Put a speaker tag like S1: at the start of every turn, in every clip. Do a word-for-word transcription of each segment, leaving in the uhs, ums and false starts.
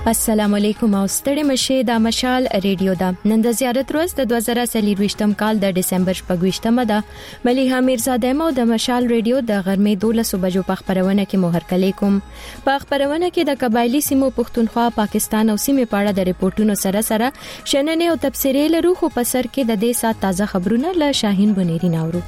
S1: السلام علیکم او ستړي مشه د مشال ریډیو دا نن د زیارت روز د دوه زره څلور کال د ډسمبر شپږ ده مليحه میرزاده مو د مشال ریډیو د غرمې دولس بجو په خبرونه کې مهر کلی کوم په خبرونه کې د قبایلی سیمو پښتونخوا پاکستان او سیمې په اړه د ریپورتونو سره سره شننې او تبصرې لرو خو په سر کې د دې سات تازه خبرونه له شاهین بنيري ناورو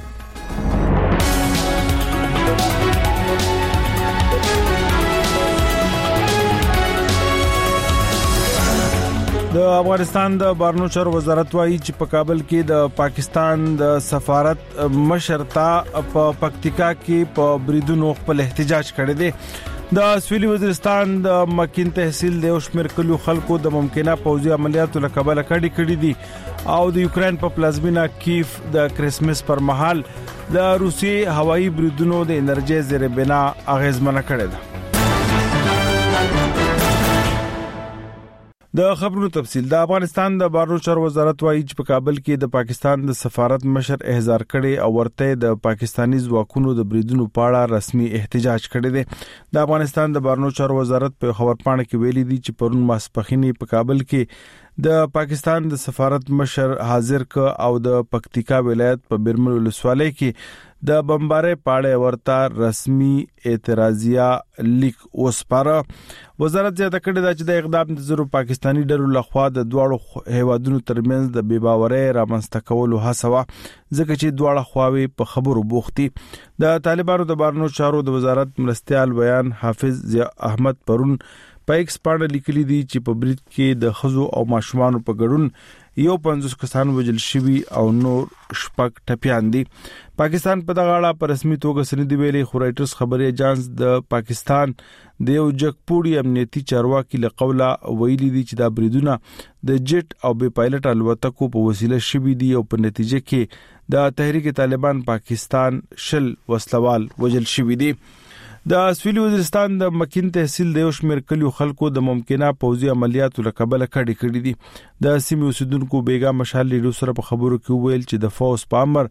S2: د افغانستان د بهرنیو چارو وزارت وايي چې په کابل کې د پاکستان د سفارت مشرتا په پکتیکا کې په بریدونو خپل احتجاج کړی دی د سویلي وزیرستان د مکین تحصیل د شمیر کلو خلکو د ممکنه پوځي عملیاتو لکبل کړي کړي دي او د یوکرين په پلازمینا کیف د کریسمس پر مهال د روسي هوایي بریدونو د انرژي زیربنا اغیزمنه کړي ده د خبرونو تفصیل د افغانستان د بهرنیو چارو وزارت وايي چې په کابل کې د پاکستان د سفارت مشر احضار کړي او ورته د پاکستانی ځواکونو د بریدونو په اړه رسمي احتجاج کړي دي د افغانستان د بهرنیو چارو وزارت په خبرپاڼه کې ویلي دي چې پرون ماسپخینی په کابل کې د پاکستان د سفارت مشر حاضر ک او د پکتیکا ولایت په بیرمل ولسوالۍ کې د بمبارې پاړې ورته رسمي اعتراضیه لیک وسپاره وزارت زیاته کړې ده چې د اقدام د زرو پاکستانی ډلو لخوا د دواړو هیوادونو ترمنځ د بیباورۍ رامنځته کولو هڅه وا ځکه چې دواړه خواوې په خبرو بوختي د طالبانو د بهرنیو چارو د وزارت مرستيال بیان حافظ ضیا احمد پرون په ایکس باندې لیکلي دي چې په برید کې د خزو او ماشومان په ګډون یو پنځوس کسان وژل شوي او نور شپږ ټپيان دي پاکستان په دغه اړه په رسمي توګه سندې ویلي خو رائټرز خبري اجانس د پاکستان د یو جګپوړي امنیتي چارواکي له قوله ویلي دي چې دا بریدونه د جټ او بي پایلټ الوتکو په وسیله شوي دي او په نتیجه کې د تحریک طالبان پاکستان شل وسلوال وژل شوي دي د سویلي وزیرستان د مکین تحصیل د شمیر کلیو خلکو د ممکنه پوځي عملیاتو لکبل کړي کړي دي د سیمې اوسیدونکو بیګا مشال لیډو سره په خبرو کې ویل چې د فوز پامر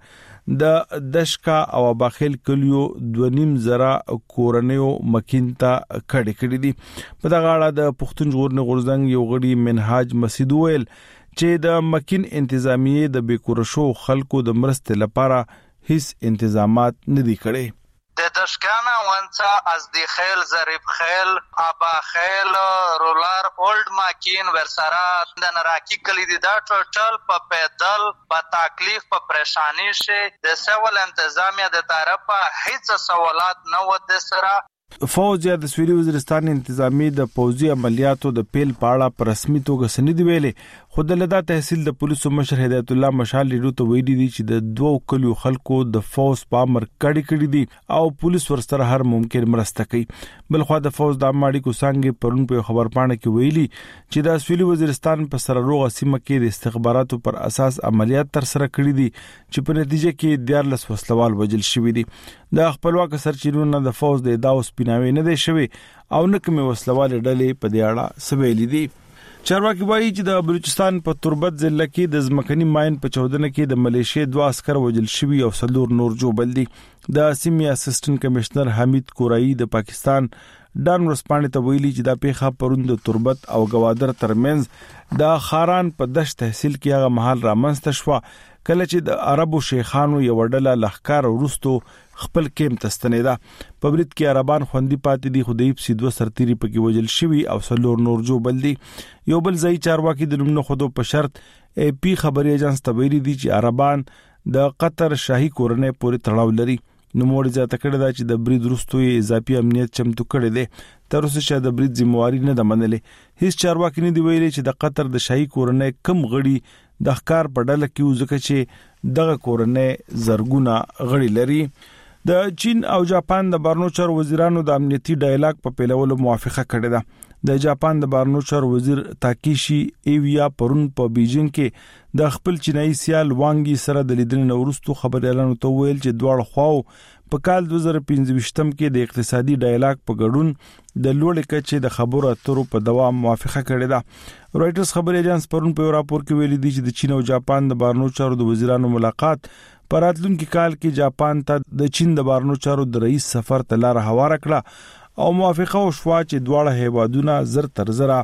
S2: د دشکا او باخیل کلیو دوه نیم زره کورنیو مکین ته کړي کړي دي په دغه اړه د پښتون ژغورنې غورځنګ یو غړي منهاج مسعود ویل چې د مکین انتظامیه د بیکورشو خلکو د مرستې لپاره هیڅ انتظامات نه دي کړي
S3: د دشکانه ونڅه از دی خیل ظریف خیل ابا خیل رولر اولد ماکین ورسره د نراکی کلیدی دا ټوټل په پیدل په تکلیف په پریشانی شه د سوال انتظامیه د طرفه هیڅ سوالات نه و د سره
S2: فوج یا د سویلي وزیرستان انتظامی د پوځي عملیاتو د پیل پاړه پر رسمي توګه سند ویلې خود لدا تحصیل د پولیسو مشر هدایت الله مشال لیدو ته ویلي دي چې د دوه کلیو خلکو د فوج پامر کړي کړي دي او پولیس ورسره هر ممکن مرسته کوي بلخو د فوج د ماړي کو څنګه پرون په خبرپاڼه کې ویلي چې د سویلي وزیرستان په سره روغه سیمه کې د استخباراتو پر اساس عملیات تر سره کړي دي چې په نتیجه کې دیارلس وسلوال وژل شوي دي د خپلواک سرچینونو د فوج د ادعاو سپیناوي نه دی شوی او نه کومه وسلوال ډلې په دې اړه سویل دي چارواکي وایي چې د بلوچستان په تربت ضلع کې د ځمکني ماين په چودنه کې د ملیشیا دوه عسكر وژل شوي او څلور نور جوړل دي د سیمې اسسټنټ کمشنر حمید کورایی د پاکستان ډان ورسپانې ته ویلي چې د پیښه پروند د تربت او گوادر ترمنځ د خاران په دشت تحصیل کې هغه محل رامنځته شو کله چې د عربو شیخانو یو ډله لخر ورستو خپل کېم تستنیدا په برید کې عربان خوندې پاتې دي خدای په سیدو سرتيري پکې وجل شوی او څلور نور جو بل دي یو بل ځای چارواکي د لمنو خودو په شرط ای پی خبري اجانس ته ویلي دي چې عربان د قطر شاهي کورنۍ پورې تړاو لري نو موږ ځاته کړی دا چې د برید وروستو اضافي امنیت چمتو کړی دی تر اوسه چې د برید ذمہواری نه ده منلې هیڅ چارواکي نه دی ویلي چې د قطر د شاهي کورنۍ کم غړي د ښکار په ډله کې ځکه چې دغه کورنۍ زرګونه غړي لري د چین او جاپان د بهرنیو چارو وزیرانو د امنیتي ډایلاګ په پیلولو موافقه کړې ده د جاپان د بهرنیو چارو وزیر تاکیشي ایویا پرون په بیجینګ کې د خپل چینایي سیال وانګي سره د لیدنې وروسته خبريالانو ته ویل چې دواړه خواو په کال دوه زره پنځه کې د اقتصادي ډایلاګ په ګډون د لوړ کچې د خبرو اترو په دوام موافقه کړې ده رائټرز خبري اجانس پرون په راپور کې ویلي دي چې د چین او جاپان د بهرنیو چارو د وزیرانو ملاقات په راتلونکي کال کې جاپان ته د چین د بهرنیو چارو د رئیس سفر ته لار هواره کړه او موافقه وشوه چې دواړه هیوادونه زر تر زره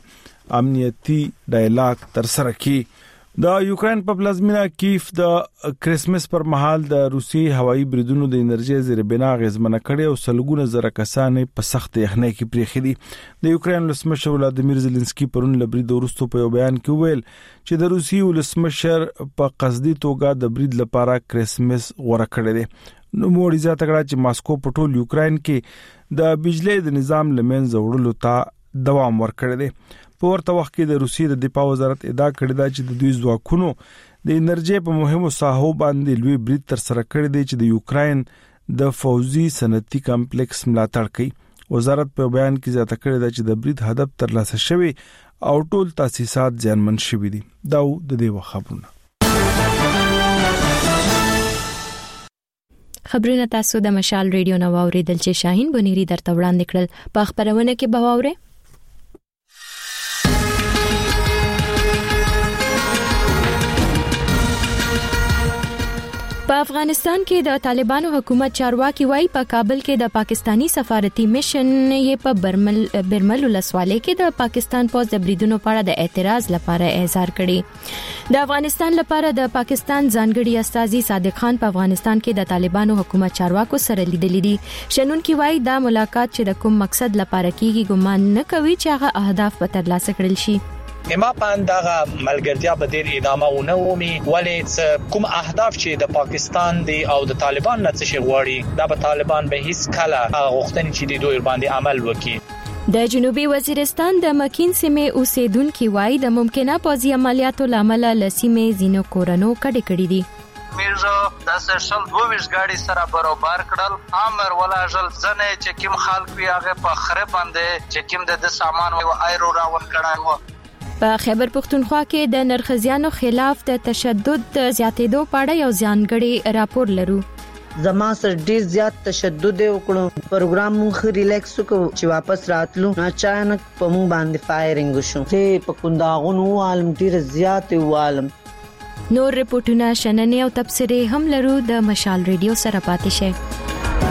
S2: امنیتي ډایلاګ تر سره کړي. د یوکرين په پلازمینه کیف د کرسمس پر مهال د روسي هوایي بریدونو د انرژي زیربنا غزمنه کړي او سلګونه زره کسان په سخت یخنۍ کې پریخي دي. د یوکرين ولسمشر ولادیمیر زيلنسکي پرون لبرید ورستو په یو بیان کې ویل چې د روسي ولسمشر په قصدي توګه د برید لپاره کرسمس غوړه کړی دی. نو موړي زیاته کړه چې ماسکو په ټول یوکرين کې د بجلی د نظام لمنځه وړلو ته دوام ورکړی دی. په ورته وخت کې د روسیې د دفاع وزارت ادعا کړې ده چې د دوی ځواکونو د انرژي په مهمو ساحو باندې لوی برید تر سره کړی دی چې د یوکرين د فوزي صنعتي کمپلیکس ملاتړ کوي. وزارت په بیان کې زیاته کړې ده چې د برید هدف ترلاسه شوی او ټول تاسیسات زیانمن شوي دي. دا د دې خبرونه
S1: خبرونه تاسو د مشال ریډیو نو اوریدل چې شاهین بنيري درته وړاندې کړل. په خبرونه کې بواوره په افغانستان کې د طالبانو حکومت چارواکي وایي په کابل کې د پاکستانی سفارتي میشن یې په برمل برمل ولسوالۍ کې د پاکستان پوز د بریدونو په اړه د اعتراض لپاره اظهار کړي. د افغانستان لپاره د پاکستان ځانګړي استازي صادق خان په افغانستان کې د طالبانو حکومت چارواکو سره لیدلي دي. شنونکي وایي دا ملاقات چې د کوم مقصد لپاره کیږي ګمان نه کوي چې هغه اهداف به ترلاسه کړل شي.
S4: اما پاندغه ملګرتیا به ډیر ادامه ونومي ولې کوم اهداف چې د پاکستان دی او د طالبان نه څه غواړي دا به طالبان به هیڅ کله غوښتنې چې د دوی باندې عمل وکړي.
S1: د جنوبي وزیرستان د مکین سیمې اوسیدونکو وایي د ممکنه پوځي عملیاتو لامل لسیمې زینو کورونو کډې کړې دي.
S3: میرزو د سشل دویش گاڑی سره برابر کړل امر ولا جل زنه چې کوم خلک وی هغه په خره باندې چې کوم د سامان او ایرو راون کړه و.
S1: په خیبر پختونخوا کې د نرخزیانو خلاف د تشدد زیاتېدو په اړه یو ځانګړی راپور لرو.
S5: زما سر ډیر زیات تشدد وکړو پروګرام مونږ ریلیکس وکړو چې واپس راتلو اچانک په مونږ باندې فایرینګ وشو چې په کنداغونو عالم ډیر زیات عالم.
S1: نور رپورټونه شننې او تبصرې هم لرو. د مشال ریډیو سره پاتې شئ.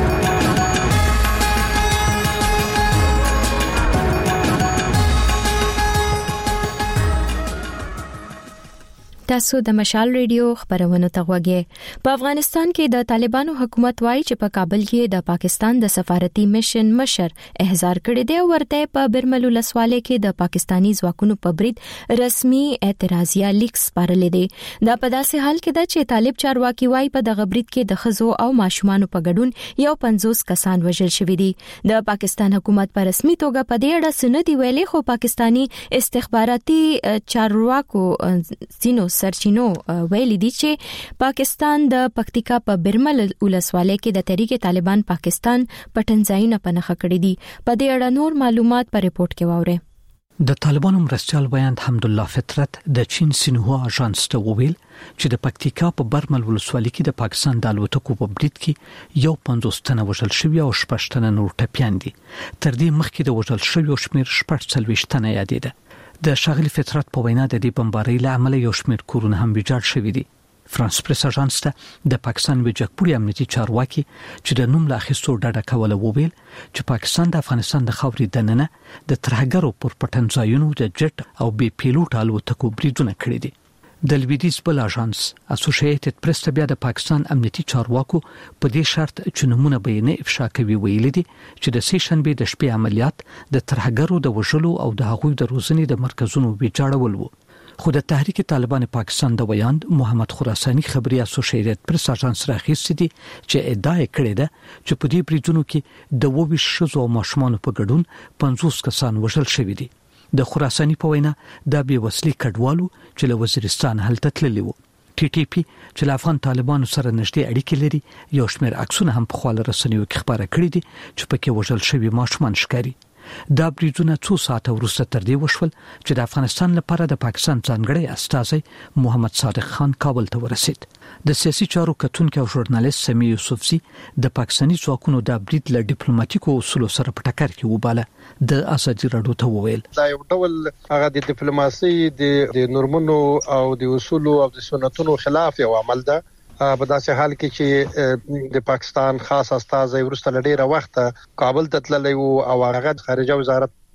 S1: تاسو د مشال ریډیو خبرونه ته غوږی. په افغانستان کې د طالبانو حکومت وایي چې په کابل کې د پاکستان د سفارتي میشن مشر احضار کړی دی او ورته په برمل ولسوالۍ کې د پاکستانی ځواکونو په برید رسمي اعتراضیه لیک سپارلې دي. دا په داسې حال کې ده چې طالب چارواکي وایي په دغه برید کې د خزو او ماشومان په ګډون یو پنځوس کسان وژل شوي دي. د پاکستان حکومت په رسمي توګه په دې اړه سند دی ویلي خو پاکستانی استخباراتي چارواکو سینو سرچینو ویلي دي چې پاکستان د پکتیکا په برمل ولسوالۍ کې د تحریک طالبان پاکستان پټنځایونه پنهخه کړی دي. په دې اړه نور معلومات په ریپورت کې واورئ.
S6: د طالبانو مرستيال بیان حمدالله فطرت د چین سینهوا اژانس ته وویل چې د پکتیکا په برمل ولسوالۍ کې د پاکستان د الوتکو په برید کې یو پنځوس تنه وژل شوی او شپږ تنه نور ټپيان دي. تر دې مخکې د وژل شوی شمیر شپږ څلوېښت تنه یادېده. د شاغلي فطرت په وینا د دې بمبارۍ له امله یو شمېر کورونه هم ویجاړ شوي دي. فرانس پریس اژانس ته د پاکستان وجهپوړي امنیتي چارواکي چې د نوم لا اخیستو ډډه کوله وویل چې پاکستان د افغانستان د خاورې دننه د ترهګرو پر پټنځایونو د جټ او بي پیلوټ الوتکو بریدونه کړي دي. د لویدیز بل اژانس اسوسییټډ پریس ته بیا د پاکستان امنیتي چارواکو په دې شرط چې نمونه بیانې افشا کوي ویلي دي چې د سې شنبې د شپې عملیات د ترهګرو د وژلو او د هغوی د روزنې د مرکزونو ویجاړول وو. خو د تحریک طالبان پاکستان د ویاند محمد خراسانی خبري اسوسییټډ پریس اژانس راخیستي دي چې ادعا کړې ده چې په دې بریدونو کې د وویش شوزو او ماشومان په ګډون پنځوس کسان وژل شوي دي. د خراسانی په وینا د بي وسلي کډوالو چې له وزیرستان هلته تللی وو. ټي ټي پی چې له افغان طالبانو سره نږدې اړیکې لري یو شمېر عکسونه هم په خپل رسنیو کې خبره کړې دي چې پکې وژل شوی ماشومان ښکاري. دا بریدونه څو ساعته وروسته تر دې وشول چې د افغانستان لپاره د پاکستان ځانګړی استازی محمد صادق خان کابل ته ورسید. د سیاسي چارو کتونکو او ژورنالیست سمی یوسفزي د پاکستانی ځواکونو د برید له ډیپلوماټیکو اصولو سره په ټکر کې وباله. د ازادي راډیو ته وویل
S7: دا یو ډول هغه د ډیپلوماسي د نورمونو او د اصولو او د سنتونو خلاف یو عمل ده. په داسې حال کې چې د پاکستان خاص استازی ورسته لډیره وخت کابل ته تللی وو او هغه خارجه وزارت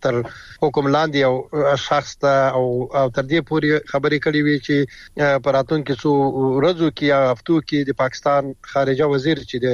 S7: تر حکم لاندې او شخص ته او تر دې پورې خبرې کړې وی چې پراتون کې څو ورځو کې یا هفتو کې د پاکستان خارجه وزیر چې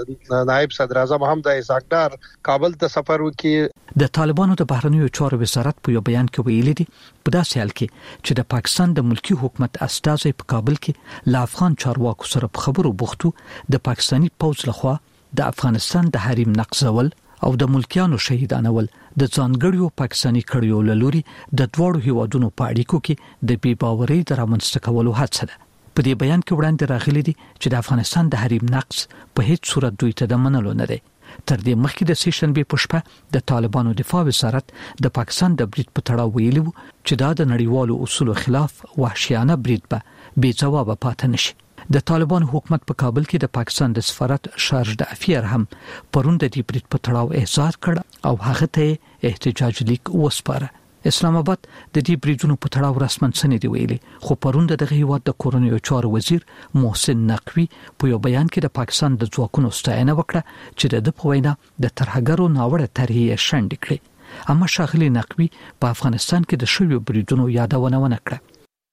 S7: د نائب صدر اعظم حمزه اسحاق ډار کابل ته سفر وکړي.
S6: د طالبانو د بهرنیو چارو وزارت په یو بیان کې ویلي دي په داسې حال کې چې د پاکستان د ملکی حکومت استازي په کابل کې له افغان چارواکو سره په خبرو بوختو د پاکستانی پوځ لخوا د افغانستان د حریم نقضول او د ملکیانو شهیدانول د ځانګړیو پاکستانی کړیو لوري د دوړو هیوادونو په اړیکو کې د بې باورۍ د رامنځته کولو هڅه ده. په دې بیان کې وړاندې راغلي دي چې د افغانستان د حریم نقض په هیڅ صورت دوی ته د منلو نه دی. تر دې مخکې د سیشن به پښپا د طالبانو دفاع وزارت د پاکستان د برید په تړاو ویلي وو چې دا د نړیوالو اصولو خلاف وحشیانه برید به بې ځواب پاتې نشي. د طالبانو حکومت په کابل کې د پاکستان د سفارت شارج د افیر هم پرون د دې برید په تړاو احضار کړ او هغه ته احتجاج لیک وسپاره. اسلام آباد د دې بریدونو په تړاو رسمن څه دی ویلي، خو پرون د دغه هیواد د کورنیو چارو وزیر محسن نقوی په یو بیان کې د پاکستان د ځواکونو ستاینه وکړه چې د په وینا د ترهګرو ناوړه طرحې شنډ کړې. اما شاغلی نقوی په افغانستان کې د شویو بریدونو یادونه ونه کړه.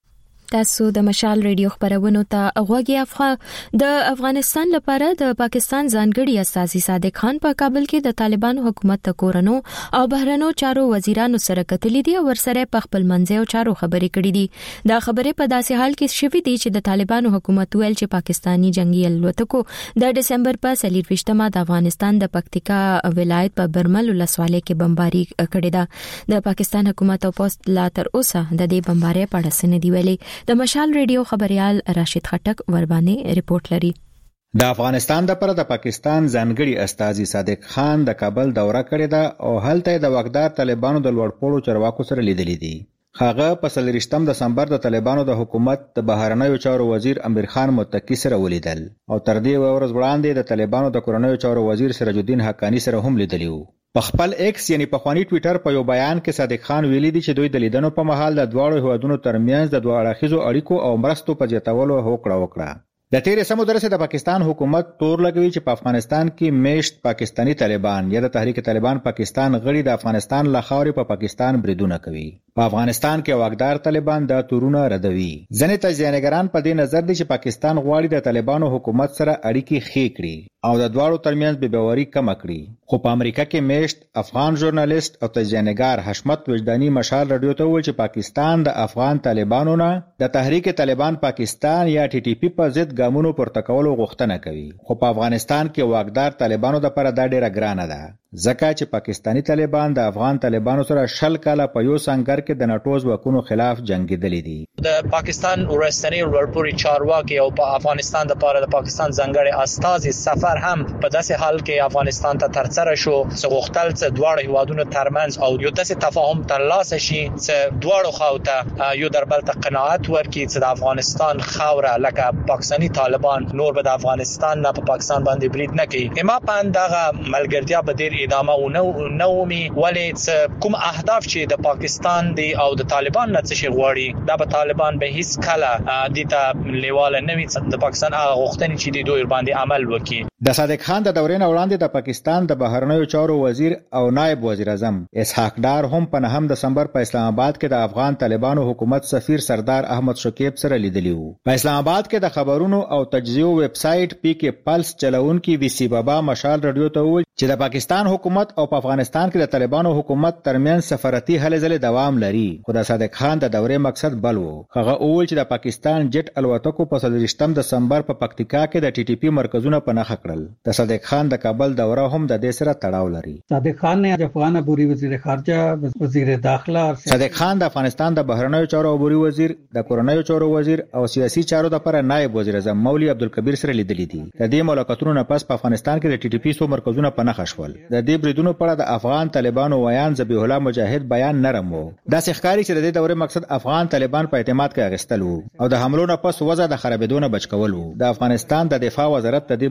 S1: تاسو د مشال ریډیو خبرونو ته غوږی افغان د افغانستان لپاره د پاکستان ځانګړي استازي صادق خان په کابل کې د طالبانو حکومت د کورونو او بهرنیو چارو وزیرانو سره کتلې دي او ورسره په خپل منځو چارو خبرې کړې دي. دا خبرې په داسې حال کې شوې دي چې د طالبانو حکومت ویل چې پاکستانی جنگي الوتکو د دسمبر په څلور ویشتمه د افغانستان د پکتیکا ولایت په برمل ولسوالۍ کې بمباري کړې ده. د پاکستان حکومت او پوسټ لا تر اوسه د دې بمبارۍ په اړه څه نه دی ویلي. د مشال ریډیو خبريال راشد خټک وربانې ریپورت لري.
S8: د افغانستان د پر د پاکستان ځانګړي استازي صادق خان د کابل دوره کړې ده او هلته د واقدار طالبانو د لوړپوړو چارواکو سره لیدلې دي. هغه په څلورشتم دسمبر د طالبانو د حکومت د بهرنیو چارو وزیر امیر خان متکی سره ولیدل او تر دې ورځ وړاندې د طالبانو د کورنیو چارو وزیر سراج الدین حقانی سره هم لیدلی وو. په خپل ایکس یعنی په خواني ټوئیټر په یو بیان کې صادق خان ویلي دي چې دوی د لیدنو په مهال د دواړو هیوادونو ترمنځ د دوه اړخیزو اړیکو او مرستو په زیاتولو هوکړه وکړه. د تیرې سمندر سره د پاکستان حکومت تور لګوي چې په افغانستان کې میشت پاکستانی طالبان یا د تحریک طالبان پاکستان غړي د افغانستان له خاورې په پاکستان بریدونه کوي. په افغانستان کې واقدار طالبان د تورونه ردوي. ځنې تجزیه‌نګران په دې نظر دي چې پاکستان غواړي د طالبانو حکومت سره اړیکې ښې کړي او د دواړو ترمنځ بې باوري کم کړي. خو په امریکا کې میشت افغان ژورنالیست او تجزیه‌نګار حشمت وجدانی مشال رادیو ته ویل چې پاکستان د افغان طالبانو نه د تحریک طالبان پاکستان یا ټي ټي پی په ضد ګامونو پورته کولو غوښتنه کوي. خو په افغانستان کې واقدار طالبانو د پر د ډیره ګرانه ده ځکه چې پاکستانی طالبان د افغان طالبانو سره شل کاله په یو سنگر کې د ناتو ځواکونو خلاف جنگیدلي دي.
S4: د پاکستان ورستنی ورپوري چارواکي او په افغانستان د پاره د پاکستان ځانګړي استازي سفر هم په داسې حال کې افغانستان ته ترسره شو چې غوښتل چې دواړه هیوادونو ترمنځ او یو داسې تفاهم ترلاسه شي چې دواړو خواته یو دربل ته قناعت ورکړي چې د افغانستان خاوره لکه پاکستانی طالبان نور به د افغانستان نه په پاکستان باندې برید نه کوي. اما پاندغه ملګرتیا به ډیر ادامه او نو می ولې کوم اهداف چې د پاکستان دی او د طالبان نه څه غواړي دا به طالبان به هیڅ کله د ته لیواله نه وي د پاکستان هغه غوښتنې چې د دوی باندې عمل وکړي.
S8: د صادق خان د دورې نه وړاندې د پاکستان د بهرنیو چارو وزیر او نائب وزیر اعظم اسحاق ډار هم په نهم دسمبر په اسلام آباد کې د افغان طالبانو حکومت سفیر سردار احمد شکیب سره لیدلی وو. په اسلام آباد کې د خبرونو او تجزیو ویب سټ پی کې پلس چلونکي وی سی بابا مشال رادیو ته وویل چې د پاکستان حکومت او په افغانستان کې د طالبانو حکومت ترمنځ سفارتي هلې ځلې دوام لري. خو د صادق خان د دورې مقصد بل وو. هغه وویل چې د پاکستان جټ الوتکو په څلورشتم دسمبر په پکتیکا کې د ټي ټي پی مرکزونه په نښه کړل. د صادق خان د کابل دوره هم د دې سره تړاو لري.
S9: صادق خان نے افغان عبوری وزیر خارجه وزیر داخله
S8: صادق خان د افغانستان د بهرنیو چارو عبوری وزیر د کورنیو چارو وزیر او سیاسي چارو د پر نائب وزیر اعظم مولوی عبدالکبیر سره لیدلي دي. د دې ملاقاتونو نه پس په افغانستان کې د ټي ټي پی سو مرکزونه په نښه شول. د دې بریدونو په اړه د افغان طالبانو ویان ذبیح الله مجاهد بیان نرم وو. دا ښکاري چې د دې دورې مقصد افغان طالبان په اعتماد کې اغستل وو او د حملو نه پس وضع د خرابېدو نه بچ کول وو. د افغانستان د دفاع وزارت د دې بریدونو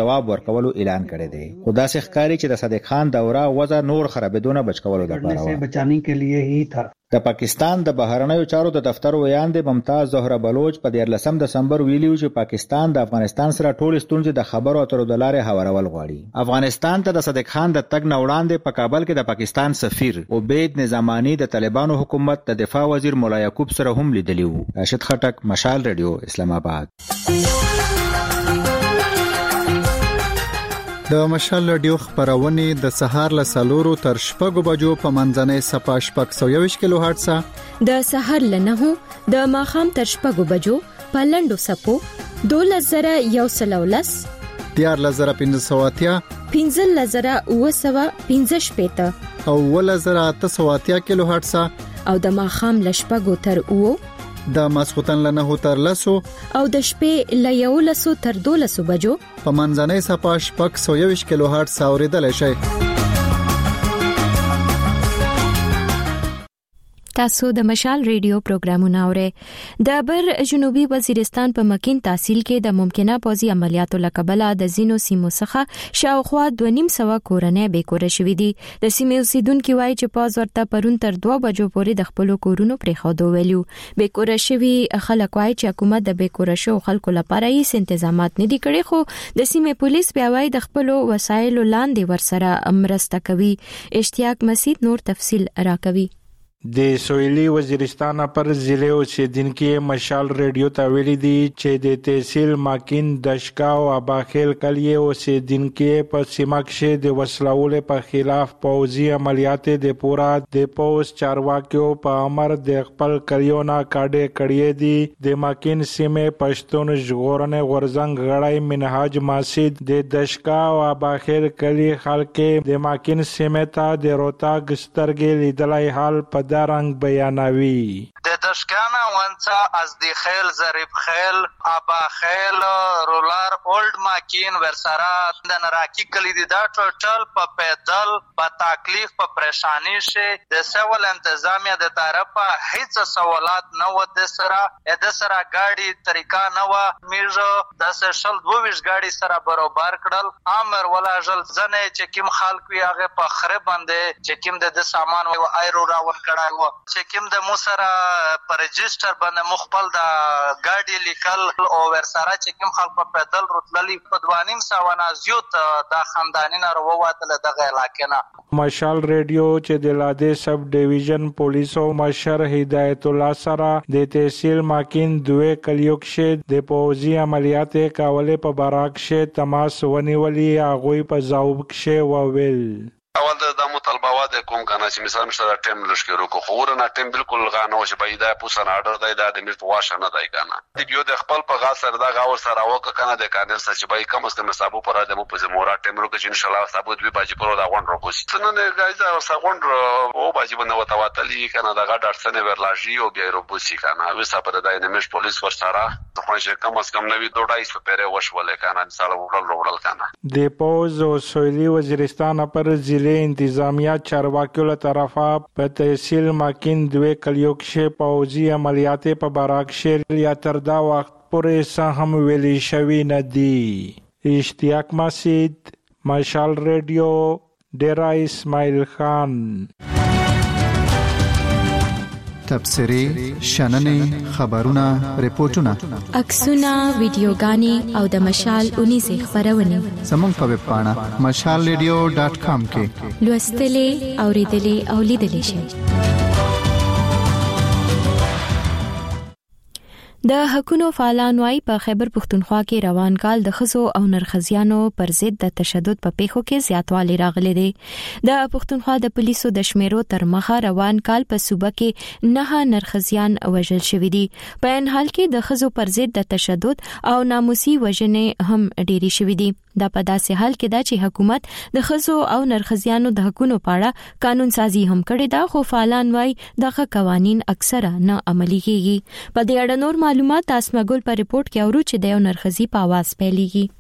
S8: جواب ورکولو اعلان کړی دی. خو دا ښکاري چې د صادق خان دوره وضع نور خرابېدونه بچکولو لپاره و.
S9: بچانے کے لیے ہی تھا.
S8: د پاکستان د بهرنیو چارو د دفتر ویاند ممتاز زهره بلوچ په دیارلسم دسمبر ویلیو چې پاکستان د افغانستان سره ټول ستونزې د خبرو اترو د لارې هوارول غواړي. افغانستان ته د صادق خان د تګ نه وړاندې په کابل کې د پاکستان سفیر عبید نظامانی د طالبانو حکومت د دفاع وزیر مولا یعقوب سره هم لیدلی وو. راشد خټک، مشال رادیو، اسلام آباد.
S10: د مشال رادیو خبرونه د سهار له سلورو تر شپږو بجو په منځنۍ صفه شپږ سوه یوویشت کیلو هرتز،
S1: د سهار له نهو د ماښام تر شپږو بجو په لنډو سپو دولس زره یو سل او لس،
S10: دیارلس زره پنځه سوه اتیا،
S1: پنځلس زره اووه سوه پنځه شپېته
S10: او اوولس زره اته سوه اتیا کیلو هرتز،
S1: او د ماښام له شپږو تر اوو،
S10: د ماسخوتن له نهو تر لسو
S1: او د شپې له یولسو تر دولسو بجو
S10: په منځنۍ صفه شپږ سوه یوویشت کیلو هرتز اوریدلای شئ.
S1: تاسو د مشال ریډیو پروګرامونه اورئ. د بر جنوبي وزیرستان په مکین تحصیل کې د ممکنه پوځي عملیاتو لکبله د زینو سیمو څخه شاوخوا دوه نیم سوه کورنۍ بیکوره شوې دي. د سیمې اوسیدونکو وایي چې پوځ ورته پرون تر دوه بجو پورې د خپل کورونو پرېښودو ویلو. بیکوره شوي خلک وایي چې حکومت د بیکوره شو خلکو لپاره هیڅ تنظیمات نه دي کړي، خو د سیمې پولیس بیا وایي د خپل وسایلو لاندې ورسره مرسته کوي. اشتیاق مسید نور تفصیل راکوي.
S11: د سویلی وزیرستان پر ضلع اوسیدونکو مشال ریډیو ته ویلي دي چې د تحصیل ماکین دشکا او اباخیل کلیه اوسیدونکو په سیمه کې د وسلوال په خلاف پوځي عملیات د پورا د پوز چارواکیو په امر د خپل کلیونه کاډه کړی دي. د ماکین سیمه پښتون ژغورنې غورزنګ غړای منهاج ماسید د دشکا او اباخیل کلیه خلک د ماکین سیمه ته د روتاګ سترګې لیدلای حال په رنگ بیانوي.
S3: د دشکانا ونڅا از دی خیل ظریف خیل ابا خیل رولار اولد ماکین ورسرا د نراکی کلی دی دا ټوټل په پیدل په تکلیف په پریشانی شه د سوال انتظامیه د طرفه هیڅ سوالات نه و د سره د سره گاډي طریقه نه و میژه د سشل دویش گاډي سره برابر کړل. امر ولا جل زنه چې کیم خلک وی هغه په خره باندې چې کیم د سامان او ایرو راون کړه چې کوم د مو سره پر رجستر باندې مخبل د ګاډي لیکل او ورسره چې کوم خلک په پیدل رتللی په دوانیم ساوانه زیات د خاندانی نه وروتل دغه علاقې نه.
S11: مشال ریډیو چې د لاده سب ډیویژن پولیسو مشر هدایت الله سره د تحصیل ماکین دوه کلیوکشه د پوځي عملیات کاوله په باراکشه تماس ونیولي هغه په ځواب کې وویل.
S12: اول د مطالبه واده کوم کنه چې مثلا مشره ټیم لشکرو کو خور نه ټیم بالکل غانو چې پیدا پوسن اډر دی د امیر په واشه نه دی کنه دی یو د خپل په غا سره دا غاور سره وک کنه د کانل سره چې بای کم است مسابو پر ادمو په زمورا ټیم رو کې ان شاء الله ثابت وي باجی پر دا غون رو کوس څنګه نه غایزا سغون او باجی باندې وتا وتلی کنه دا غا درسنه ورلاجی او بیا رو بوسی کنه وسه پر د انمیش پولیس ور سره خو چې کم اس کم نوی دوډای سو پیره وشول کنه ان شاء الله ورل ورل کنه
S11: د پوز او سویلی وزیرستان پر ضلع انتظامیه چارواکیو له طرفه په تحصیل ماکین دوه کلیوکشه پوځي عملیات په باراکشه یا تر دا وخت پورې څه هم ویلي شوی نه دي. اشتیاق مسید، مشال ریډیو، ډیرا اسماعیل خان.
S10: تبصری، شننې، خبرونه، ریپورتونه،
S1: عکسونه، ویډیوګانې او د مشال اونیزه خبرونه
S10: زموږ په ویب پاڼه مشال ریډیو ډاټ کام کې
S1: لوستلې، اوریدلې او لیدلې شئ. د حقوقو فعالان وايي په خیبر پښتونخوا کې روان کال د خزو او نرخزیانو پر ضد د تشدد په پیښو کې زیاتوالی راغلی دی. د پښتونخوا د پولیسو د شمیرو تر مخه روان کال په صوبه کې نه نرخزیان وژل شوي دي. په ان حال کې د خزو پر ضد د تشدد او ناموسي وژنې هم ډېری شوي دي. دا په داسې حال کې دا چې حکومت د خزو او نرخزیانو د حقوقو په اړه قانون سازي هم کړې ده، خو فعالان وايي دغه قوانين اکثره نه عملي کیږي. په دې اړه نور معلومات اسمګل په ریپورت کې اورو چې د یو نرخزي په आवाज پیلېږي.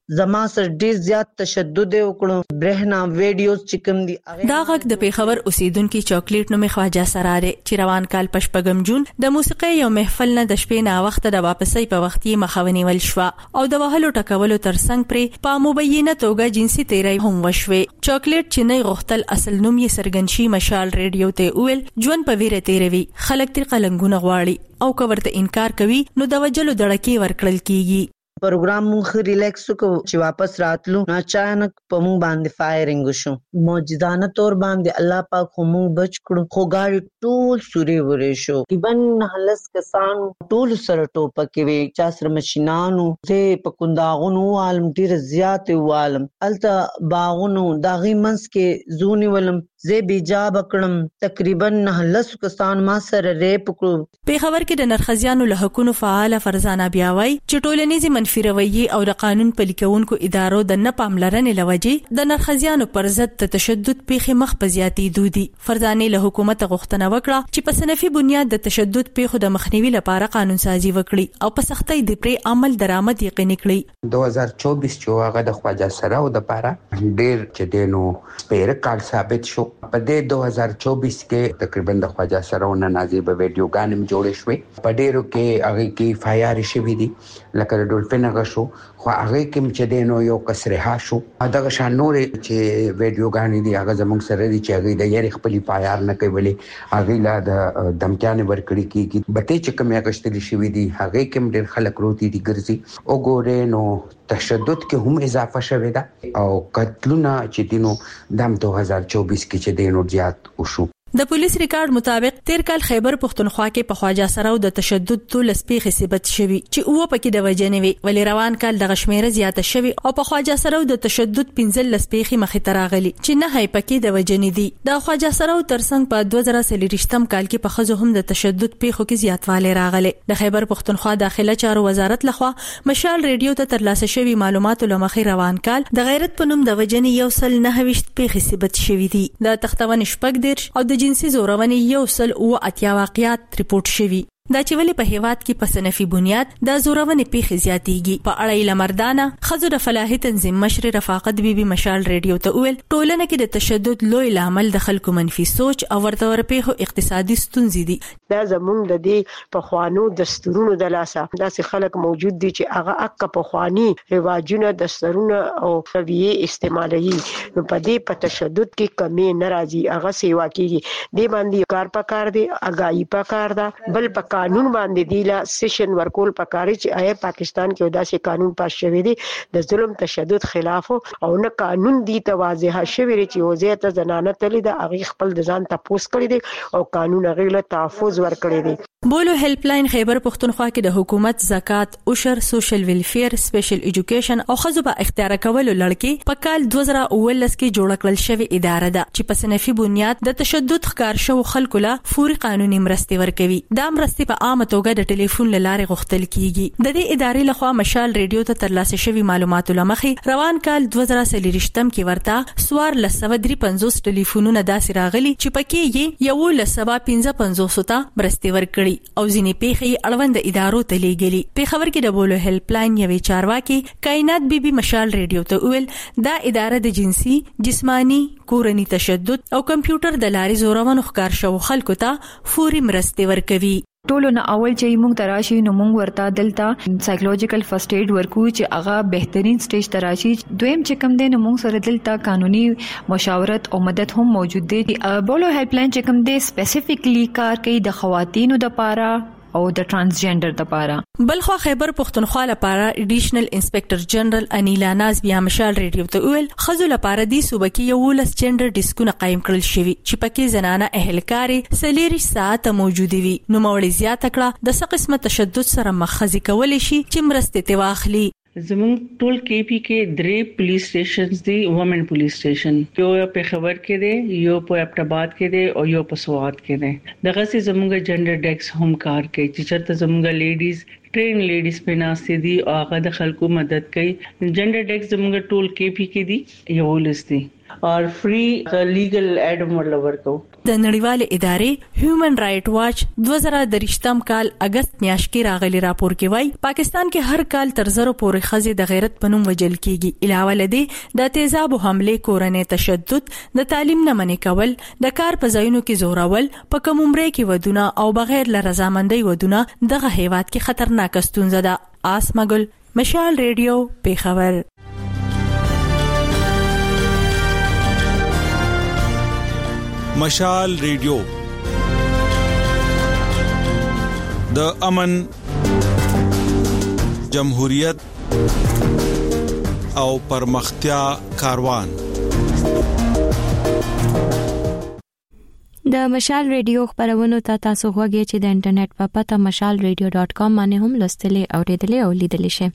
S5: زما سره ډیر زیات تشدد وکړو برهنا ویډیوز چې کوم دي
S13: دا غږ د پیښور اوسیدونکو چاکلیټ نومي خواجه سراره چې روان کال پشپغم جون د موسیقي یو محفل نه د شپې نه وخت د واپسۍ په وخت یې مخاوني ول شو او د وهلو ټکولو ترڅنګ پر په مبینه توګه جنسي تیری هم وشوي. چاکلیټ چې نه غختل اصل نوم یې سرګنشي مشال ریډیو ته ویل ژوند په ویره تیروي خلک تر قلنګونه غواړي او کورته انکار کوي نو د وجلو دړکی ورکړل کیږي.
S5: پروګرام مونږ ریلیکس کو چې واپس راتلو نو اچانک په مونږ باندې فایرینګ وشو. معجزانه تور باندې الله پاک مونږ بچ کړو خو ګاډي ټول سوري ورې شو. تقریبا هلس کسان ټول سره ټوپکې وي چا سره ماشينانو زه په کنداغونو عالم ډیر زیات عالم الته باغونو داغي منس کې زونی ولم زه بیجاب کړم. تقریبا هلس کسان ما سره ریپ کړو.
S13: په خبر کې د نرخزیانو له حقوقو فعال فرزانه بیاوي چې ټولنیزي منفي رویه او د قانون پلي کوونکو ادارو د نه پاملرنې لوجې د نرخزیانو پر ضد تشدد پیښې مخ په زیاتې دودي. فرزانه له حکومت غوښتنه وکړه چې په صنفي بنیاد د تشدد پیښو د مخنیوي لپاره قانون سازي وکړي او په سختۍ د پرې عمل درآمد یقیني کړي.
S14: دوه هزار چوبیس چې هغه د خواجه سراو د لپاره ډېر چې دینو سپیر کال ثابت شو. په دې دوه هزار چوبیس کې تقریبا د خواجه سراو نه نازیب ویډیوګانې جوړې شوې. په ډېرو کې هغه کې فایار شوی دي لکه ډولفین غشو خو هغه کوم چې دینو یو کسره شو دغه شان نور چې ویډیوګانې دي هغه زموږ سره دي چې هغه د یاري خپل پایار نه کوي هغه لا د دمکانې ورکړي کیږي بته چې کوم هغه شتلې شوی دي هغه کوم ډېر خلک روتي دي ګرځي او ګورې نو تشدد کې هم اضافه شوه ده او قتلونه چې دینو د دوه هزار چوبیس کې چې دینو زیات وشو.
S13: د پولیس ریکارډ مطابق تیر کال خیبر پختونخوا کې په خواجه سراو د تشدد تول سپیخ ثبت شوی چې او په کې د وجنوي ولې روان کال د غشمیره زیاته شوی او په خواجه سراو د تشدد پنځل سپیخي مخې تراغلي چې نه هي پکې د وجنې دي. د خواجه سراو ترڅنګ په دوه زره سلیریشتم کال کې په خزو هم د تشدد پیښو کې زیاتوالی راغلی. د خیبر پختونخوا داخله چارو وزارت لخوا مشال ریډیو ته ترلاسه شوی معلوماتو لمخې روان کال د غیرت په نوم د وجنې یو سل نه وشت پیښې ثبت شوی دي. د تختون شپږ دیرش او د جنسي زورونې یو سل او اتیا واقعیات ریپورت شوي. دا چې ولې په هیواد کې په صنفي بنیاد د زورونې پیښې زیاتېږي. په اړه لمردانه خزو د فلاحي تنظیم مشر رفاقت بیبي بی مشال ریډیو ته ویل ټولنه کې د تشدد لوی لامل د خلکو منفي سوچ او ورته ورپېښو اقتصادي ستونزې دي.
S15: دا زموږ د دې په خوانو دستورونو د لاسه داسې خلک موجود دي چې هغه اک په خواني رواجونه دستورونه او رویه استعمالوي نو په دې په تشدد کې کمی ناراضي هغه سیوا کیږي. دې باندې کار پکار دي اگاهي پکار ده بل پکار قانون باندې دی لا سیشن ورکول پکاري چې آیا پاکستان کې داسې قانون پاس شوی دی د ظلم تشدد خلاف او نه قانون دی ته واضح شوی چې وزیر ته زنانه تل د هغه خپل د ځان تپوس کړی دی او قانون هغه له تحفظ ورکړی دی.
S13: بولو هیلپ لاین خیبر پختونخوا کې د حکومت زکات عشر سوشل ویلفیر سپیشل ایجوکیشن او خزو په اختیار کولو لړکې په کال دوه زره اولس کې جوړ کړل شوی اداره ده چې په صنفي بنیاد د تشدد ښکار شو خلکو له فوري قانوني مرستې ورکوي. دا مرستې په عامه توګه د ټلیفون لارې غوښتل کیږي. د دې ادارې لخوا مشال ریډیو ته ترلاسه شوی معلوماتو لمخې روان کال دوه زره سلیریشتم کې ورته سوار لسو درې پنځوس ټلیفونونه داسې راغلي چې پکې یې یو لسبا پنځه پنځوس ته مرستې ورکړي او ځینې پیښې اړوند ادارو ته لیږلي. په خبر کې د بولو هیلپ لاین یوې چارواکي کائنات بیبي بی مشال ریډیو ته ویل دا اداره د جنسي جسمانی کورنی تشدد او کمپیوټر د لارې زورونو ښکار شو خلکو ته فوري مرستې ورکوي.
S16: ټولو نه اول چې موږ تراشي نو موږ ورته دلته سایکولوژیکل فرست ایډ ورکو چې هغه بهترین سټیج تراشي. دویم چې کوم دی نو موږ سره دلته قانوني مشاورت او مدد هم موجود دي. بولو هیلپ لاین چې کوم دی سپیسیفیکلی کار کوي د خواتینو د پاره او د ترانسجنډر لپاره.
S13: بلخو خیبر پختونخوا لپاره ایډیشنل انسپکټر جنرال انیلا ناز بیا مشال ریډیو ته ویل خزو لپاره دی صوبه کې یو لس جنډر ډیسکونه قائم کړل شوی چې پکې زنانه اهلکاري سلیریش ساعت موجود وي. نو مولې زیات کړه د څه قسمه تشدد سره مخزي کول شي چې مرسته ته واخلي.
S17: زمونږ ټول کې پی کې درې پولیس سټیشنز دي وومن پولیس سټیشن یو په خبر کې دي یو په ابټاباد کې دي او یو په سوات کې دي. دغه سي زمونږ جنډر ډیکس هم کار کوي چې چرته زمونږ لیډیز ټرین لیډیز په ناشته دي او هغه د خلکو مدد کوي. جنډر ډیکس زموږ ټول کې پی کې دي یو لستی او فری لیګل ایډ مول ورکو.
S13: د نړیوال ادارې هیومن رائټ واچ دوه زره درشتم کال اگست میاشت کې راغلي راپور کې وایي پاکستان کې هر کال تر زرو پورې خزې د غیرت پنوم وجل کیږي. علاوه لدې د تیزاب حمله، کورنۍ تشدد، د تعلیم نه منې کول، د کار په ځایونو کې زورول، په کوم عمره کې ودونه او بغیر ل رضامندۍ ودونه دغه هیواد کې خطرناک ستونزه ده. آسمګل، مشال ریډیو، پیښور.
S2: مشال ریډیو د امن، جمهوریت او پرمختیا کاروان.
S1: د مشال ریډیو خبرونه ته تاسو غوږی چې د انټرنیټ په پته مشال ریډیو ډاٹ کام باندې هم لوستلې او ریډلې او لیدلې شئ.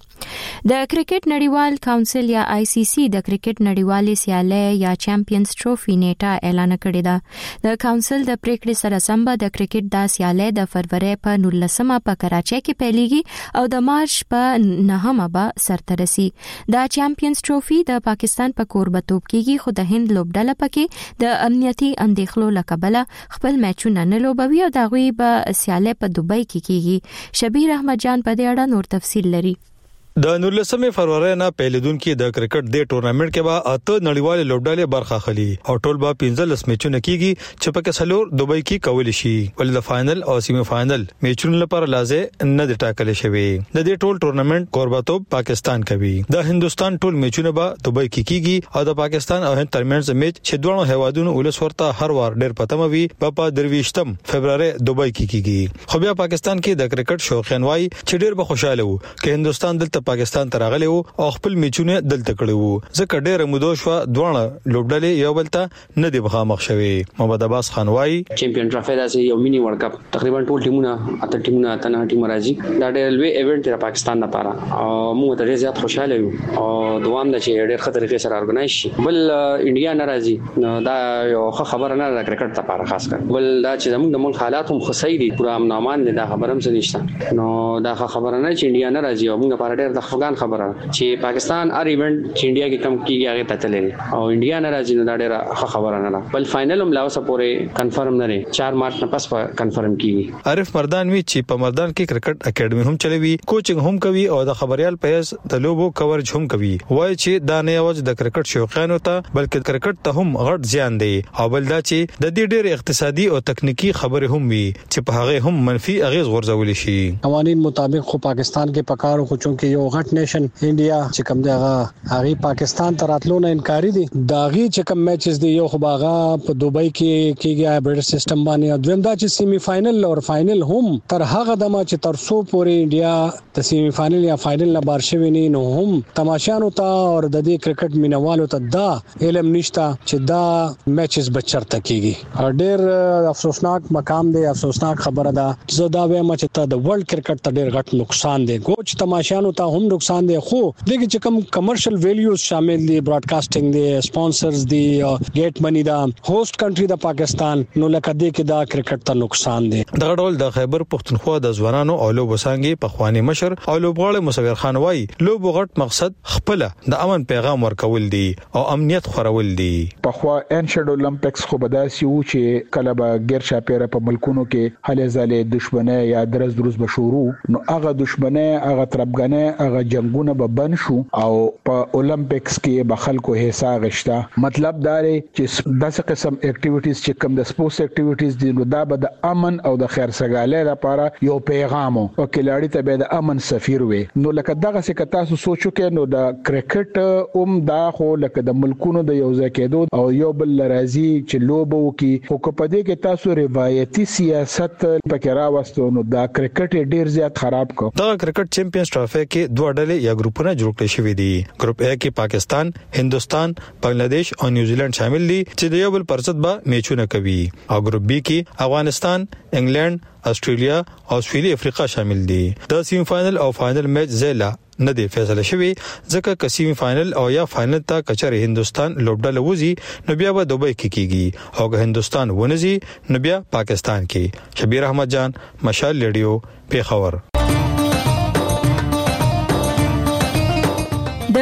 S1: د کرکټ نړیوال کونسل یا آی سی سی د کرکټ نړیوالې سیالۍ یا چیمپionز ټرافي نیټه اعلان کړې ده. د کونسل د پریکړې سره سم د کرکټ د سیالۍ د فروری په نولسمه په کراچۍ کې پیلېږي او د مارچ په نهمه به سرته رسي. د چیمپionز ټرافي د پاکستان په کوربتوب کېږي خو د هند لوبډله پکې د امنیتي اندېښنو لکبله خپل میچونه نه لوبوي او دغوی به سیالۍ په دوبۍ کې کیږي. شبیر احمد جان په دې اړه نور تفصیل لري.
S18: د نولسمه فروری نه پیلیدونکو د کرکټ د ټورنمنت کې به اته نړیوال لوبډلې برخه اخلي او ټول به پنځلس میچونه کیږي چې په کې څلور دوبۍ کې کول شي. ول د فائنل او سیمی فائنل میچونو لپاره لازم نه د ټاکل شوی. د دې ټول ټورنمنت کوربتوب پاکستان کوي. د هندستان ټول میچونه به دوبۍ کې کیږي او د پاکستان او هند ترمنځ میچ چې دوه هیوادونو ولس ورته هر وار ډېر پته موي په درويشتم فبرवरी دوبۍ کې کیږي. خو بیا پاکستان کې د کرکټ شوقین وای چې ډېر به خوشاله وو چې هندستان دلته پاکستان ته راغلی وو او خپل میچونه دلته کړی وو. ځکه ډېر مودو شو دوه لوبډلې یو بل ته نه دی مخامخ شوی. محمد عباس خان وای
S19: چیمپیون ټرافي داسې یو مینی ورلد کپ تقریبا ټول ټیمونه اته ټیمونه اته نه ټیم راځي. دا ډېر لوی ایونت دی پاکستان لپاره او موږ ته ډېر زیات خوشاله یو او دوام د چې ډېر خطر کې سره ارګنایز شي. بل انډیا ناراضي نو دا یو خبره نه ده کرکټ لپاره خاص کر. بل دا چې زموږ د ملک حالات هم خصای دي پورا امن امان دي دا خبره هم نشته. نو دا خبره نه چې انډیا ناراضي او موږ لپاره ډېر د خفقان خبره چې پاکستان هر ایونت چې انډیا کې کم کیږي هغه ته تللی او انډیا ناراضي نه دا ډېر خبره نه ده. بل فائنل هم لا اوسه پورې کنفرم نه لري. چار مارچ نه پس کنفرم کیږي.
S18: عارف مردان وی چې په مردان کې کرکټ اکیډمي هم چلوي، کوچینګ هم کوي او د خبريال پیس د لوبو کورج هم کوي. وای چې دا نه یوازې د کرکټ شوقیانو ته بلکې کرکټ ته هم غټ زیان دی او بل دا چې د دې ډېر اقتصادي او تکنیکی خبره هم وي چې په هغه هم منفي اغیز غورځول شي.
S20: قوانین مطابق خو پاکستان کې پکارو خو چونکې یو غټ نیشن انډیا چې کوم دی هغه پاکستان ته راتلو نه انکاری دي. داغي چې کوم میچز دی یو خو باغه په دوبۍ کې کېږي هایبرډ سیستم باندې. دویم دا چې سیمی فائنل او فائنل هم تر هغه دمه چې تر څو پورې انډیا د سیمی فائنل یا فائنل نه بار شوی نه نو هم تماشانو ته او د دې کرکټ مینوالو ته دا علم نشته چې دا میچز بچرته کېږي. ډېر افسوسناک مقام دی، افسوسناک خبره ده. زه دا وایم چې ته د ورلد کرکټ ته ډېر غټ نقصان دی. کوچ تماشانو ته هم نقصان دی خو دغه چې کوم کمرشل ویلیوز شامل دي، براډکاسټینګ دي، سپانسرز دي، گیټ منی دا، هوست کنټری د پاکستان نو لکه دې کې دا کرکټ ته نقصان دی.
S18: دغه ډول د خیبر پښتونخوا د ځوانانو او لوبسانګي په خواني مشر او لوبغاړي مصور خان وای لوب غټ مقصد خپل د امن پیغام ورکول دي او امنیت خورول دي.
S21: په خوا انشډ اولمپکس خو بداسي و چې کله به غیر شاپیره په ملکونو کې هلې ځلې دښمنه یا درز دروز به شروع نو هغه دښمنه هغه تربګنه هغه جنگونه به بن شو او په اولمپکس کې به خلکو حصہ غشتا. مطلب دا دی چې داسې قسم اکټیویټیز چې کوم د سپورتس اکټیویټیز دي نو دا به د امن او د خیر سګالۍ لپاره یو پیغام او کلاړی ته به د امن سفیر وي. نو لکه دغه څه که تاسو سوچو کې نو د کرکټ اوم دا خو لکه د ملکونو د یو ځای کېدو او یو بل راځي چې لوبو کې خو په دې کې تاسو روایتي سیاست پکې راوستو نو دا کرکټ ډیر زیات خراب کو.
S18: دا کرکټ چیمپionز ټرافي کې دوه ډلې یا ګروپونه جوړ کړي شوي دي. ګروپ اے کې پاکستان، هندستان، بنگلاديش او نیوزیلند شامل دي چې د یو بل پرسد به میچونه کوي او ګروپ بی کې افغانستان، انګلند، استرالیا او سویلي افریقا شامل دي. د سیمی فائنل او فائنل میچ زیلا نه دی فیصله شوی ځکه که سیمی فائنل او یا فائنل ته کچره هندستان لوبډله وزي نو بیا به دوبۍ کې کیږي او که هندستان ونزي نو بیا پاکستان کې. شبیر احمد جان، مشال ریډیو، پیښور.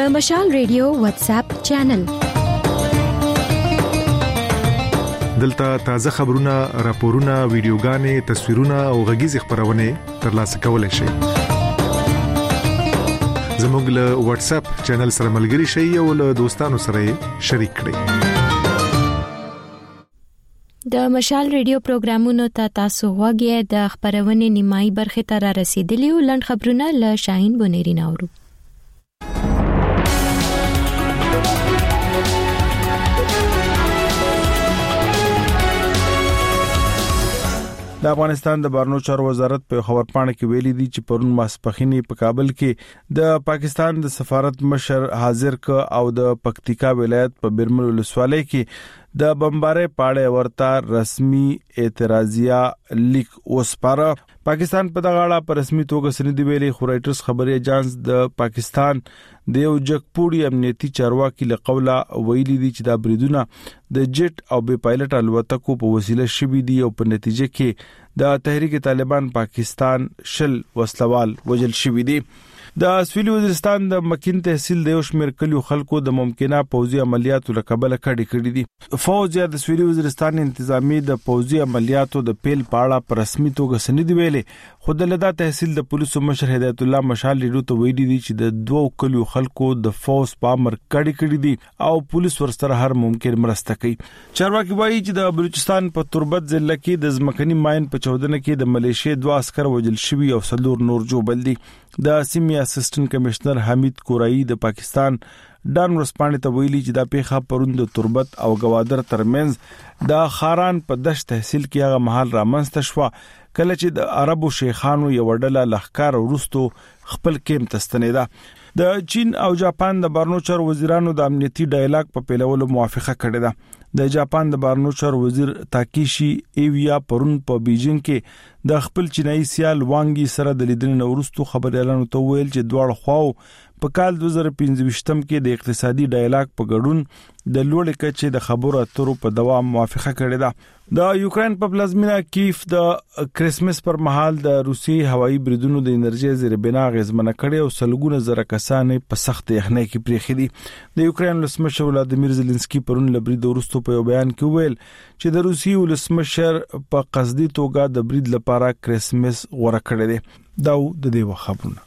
S1: د مشال ریډیو واتس اپ چینل.
S7: دلته تازه خبرونه، راپورونه، ویډیوګانې، تصویرونه او غږیز خبرونه ترلاسه کولای شئ. زموږ له واتس اپ چینل سره ملګري شئ او له دوستانو سره شریک کړئ.
S1: د مشال ریډیو پروګرامونو ته تاسو غوږی د خبرونه نیمایي برخه ته را رسیدلی او لند خبرونه له شاهین بونيري ناورو.
S2: د افغانستان د بهرنیو چارو وزارت په خبرپاڼه کې ویلي دی چې پرون ماسپخینی په کابل کې د پاکستان د سفارت مشر حاضر ک او د پکتیکا ولایت په بیرمل ولسوالۍ کې د بمبارې پاړې ورته رسمي اعتراضیه لیک وسپاره. پاکستان په دغه اړه په رسمي توګه سندې ویلي. خو رائټرز خبري اژانس د پاکستان د یو جګپوړي امنیتي چارواکي له قوله ویلي دي چې دا بریدونه د جټ او بي پایلټ الوتکو په وسیله شوي دي او په نتیجه کې د تحریک طالبان پاکستان شل وسلوال وجل شوي دي. د سویلي وزیرستان د مکین تحصیل د یو شمېر کلیو خلکو د ممکنه پوځي عملیاتو لکبل کډي کړي دي. فوج یا د سویلي وزیرستان انتظامی د پوځي عملیاتو د پیل پاړه پر رسمي توګه سند ویلې. خو د لدا تحصیل د پولیسو مشر هدایت الله مشال ریډیو ته ویلي دي چې د دوو کلیو خلکو د فوج په امر کډي کړي دي او پولیس ورسره هر ممکن مرسته کوي. چارواکي وایي چې د بلوچستان په تربت ضلع کې د ځمکني ماين په چودنه کې د ملیشیا دوه عسكر وجل شوي او څلور نور جوړ دي. د سیمه اسسټنټ کمشنر حمید کورایی د پاکستان ډان ورسپانې ته ویلي چې دا پیښه پروند تربت او گوادر ترمنځ د خاران په دشت تحصیل کې هغه محل رامنځته شو کله چې د عربو شیخانو یو ډله لخر ورستو خپل کېم تستنیدا. د چین او جاپان د بهرنیو چارو وزیرانو د امنیتي ډایلاګ په پیلولو موافقه کړې ده. د جاپان د بهرنیو چارو وزیر تاکیشي ایویا پرون په بیجینګ کې د خپل چینایي سیال وانګي سره د لیدنې نورستو خبريالانو ته ویل چې دواړه خواو په کال دوه زره پنځه کې د اقتصادي ډایلاګ په ګډون د لوړ کچې د خبرو اترو په دوام موافقه کړې ده. د یوکرين په پلازمینه کیف د کرسمس پر مهال د روسي هوایي بریدونو د انرژي زیربنا غزمنه کړي او سلګونه زره کسان په سخت یخنۍ کې پریخي دي. د یوکرين ولسمشر ولادیمیر زيلنسکي پرون لبرید ورستو په بیان کې ویل چې د روسي ولسمشر په قصدي توګه د برید لپاره کرسمس غوړه کړی دی. دا د دې خبرونه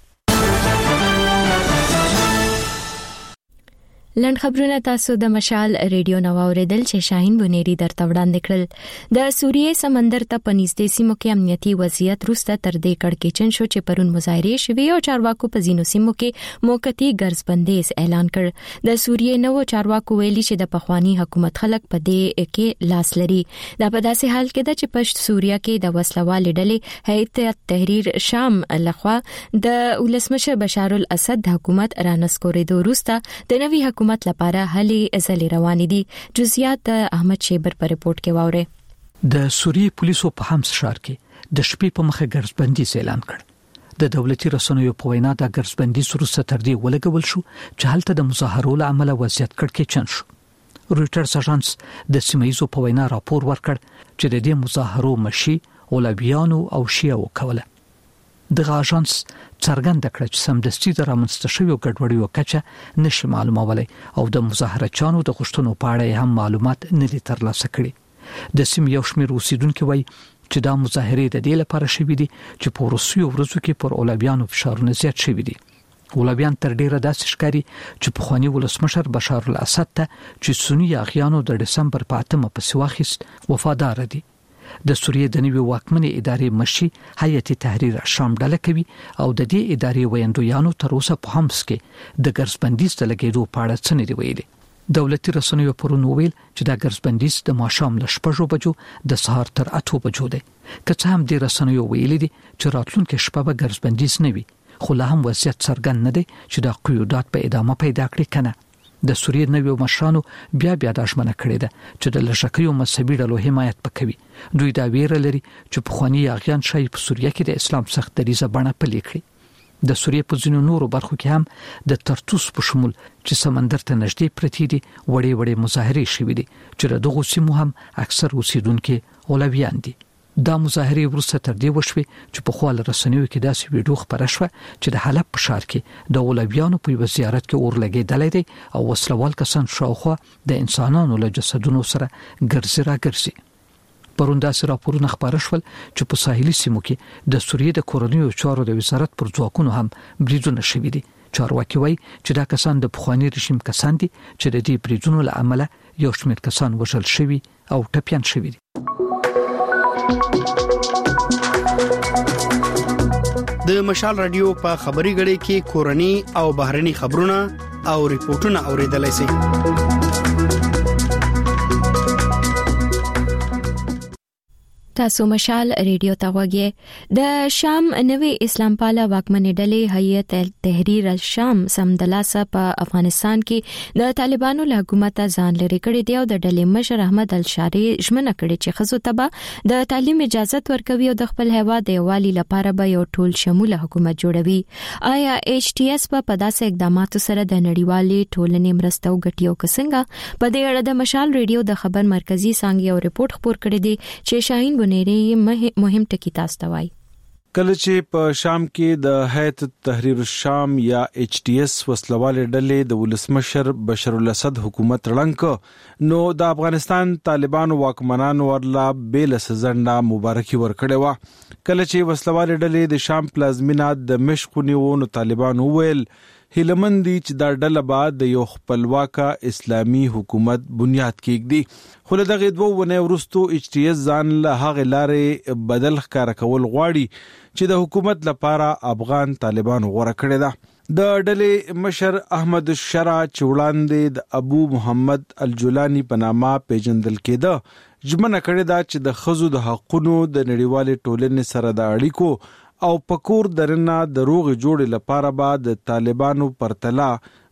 S1: لند خبرونه تاسو د مشال ریډیو نو اوریدل چې شاهین بونيري درته وړاندې کړل. د سوریې سمندر ته پنځدې سیمو کې امنیتي وضعیت روسته تر دې کړکېچن شو چې پرون مظاهره شوي او چارواکو په ځینو سیمو کې موقتی ګرځبندیز اعلان کړ. د سوریې نو چارواکو ویلي چې د پخوانی حکومت خلک په دې کې لاس لري. دا په داسې حال کې ده چې په سوریه کې د وسلوال ډلې هیئت تحریر شام لخوا د ولسمشر بشار الاسد حکومت رانسکورېدو روسته د نوي حکومت لپاره هلي ازلي روان دي. جزئیات احمد شیبر په ریپورت کې واوري.
S6: د سوریې پولیسو په حمص ښار کې د شپې په مخه ګرځبندي اعلان کړ. د دولتي رسنیو په وینا د ګرځبندي سروسته تر دې ولګول شو چې هلته د مظاهرو لامل وضعیت کړکېچن شو. رويټرز اژانس د سیمایزو په وینا راپور ورکړ چې د دې مظاهرو مشي اولویانو او شیعو کوله. دغه اژانس څرګنده کړه چې سمدستي د رامنځته شویو ګډوډیو کچه نشي معلومولای او د مظاهرچانو د غشتنو په اړه هم معلومات نه دي ترلاسه کړي. د سیمې یو شمېر اوسیدونکو وایي چې دا مظاهرې د دې لپاره شوې دي چې په روسیو ورځو کې پر اولویانو فشارونه زیات شوي دي. اولویان تر ډیره داسې ښکاري چې په خواني ولسمشر بشار الاسد ته چې سنی اغیانو د دسمبر په اتمه پسې واخیست وفادار دي. د سوریې د نوي واکمنې ادارې مشي هیئت تحریر شام ډله کوي او د دې ادارې ویندویانو تر اوسه په حمص کې د ګرځبندیز د لګیدو په اړه څه نه دی ویلي. دولتي رسنیو پرون ویل چې دا ګرځبندیز د ماښام له شپږو بجو د سهار تر اتو بجو دی. که څه هم د رسنیو ویلي دي چې راتلونکي شپه به ګرځبندیز نه وي، خو لا هم وضعیت څرګند نه دی چې دا قیودات په ادامه پیدا کړي کنه. د سوریې نویو مشرانو بیا بیا د اشمنه کړی ده چې د لشکریو مذهبي ډلو حمایت وکوي. دوی دا ویره لري چې په خواني اغیان شای په سوریه کې د اسلام سخت دریزه بڼه پلي کړي. د سوریې په ځینو نورو برخو کې هم د ترتوس په شمول چې سمندر ته نږدې پرتی دي وړې وړې مظاهرې شوې دي چې دغه سیمو هم اکثر اوسیدونکو اولویان دي. دا مظاهره ورسته تر دې وشوه چې په خپل رسنیو کې داسې ویډیو خبره شوه چې د حلب په ښار کې د اولویانو په یو زیارت کې اور لګېدلې دي او وسلوال کسان شاوخوا د انسانانو له جسدونو سره ګرځي را ګرځي. پروندا سره راپورونه خبره شول چې په ساحلي سیمو کې د سوریې د کورنیو چارو د وزارت پر ځواکونو هم بریدونه شوي دي. چارواکي وایي چې دا کسان د پخوانی رژیم کسان دي چې د دې بریدونو له امله یو شمېر کسان وژل شوي او ټپيان شوي دي.
S4: د مشال رادیو په خبري غړي کې کورني او بهرني خبرونه او ریپورتونه اوریدلای شئ.
S1: تاسو مشال ریډیو ته وګورئ. د شام نوې اسلام پاله واکمنې ډلې هیئت تحریر الشام سمدلاسه په افغانستان کې د طالبانو له حکومت ځان لري کړي دی او د ډلې مشر احمد الشاري ژمنه کړې چې خزو ته د تعلیم اجازه ورکوي او د خپل هیواد د یووالي لپاره به یو ټول شموله حکومت جوړوي. آیا ایچ ټي اس په داسې اقداماتو سره د نړیوالي ټولنې مرسته وکړي او څنګه؟ په دې اړه د مشال ریډیو د خبر مرکزی څنګه یو ریپورت خبر کړی دی چې شاهین مهم ټکی تاسو ته وایي.
S2: کله چې په شام کې د هیئت تحریر الشام یا ایچ ټي اس وسلواله ډلې د ولسمشر بشار الاسد حکومت رړنګ نو د افغانستان طالبانو واکمنانو ورلا بیل سزنده مبارکي ورکړې و. کله چې وسلواله ډلې د شام پلازمینه د مشقونی و نو طالبانو ویل هیلمندي چې دا ډله بعد د یو خپلواک اسلامي حکومت بنیاد کېږي. خو له دغه دوه ونه ورستو ایچ ټي اس ځان له هغه لارې بدل ښکار کول غواړي چې د حکومت لپاره افغان طالبانو غوړه کړی ده. د ډلې مشر احمد الشرع چوړاندې د ابو محمد الجولانی په نامه پیژندل کېده ژمنه کړې ده چې د خزو د حقونو د نړیوالې ټولنې سره د اړیکو او پکور درنه د روغ جوړ لپاره به د طالبانو پرتلا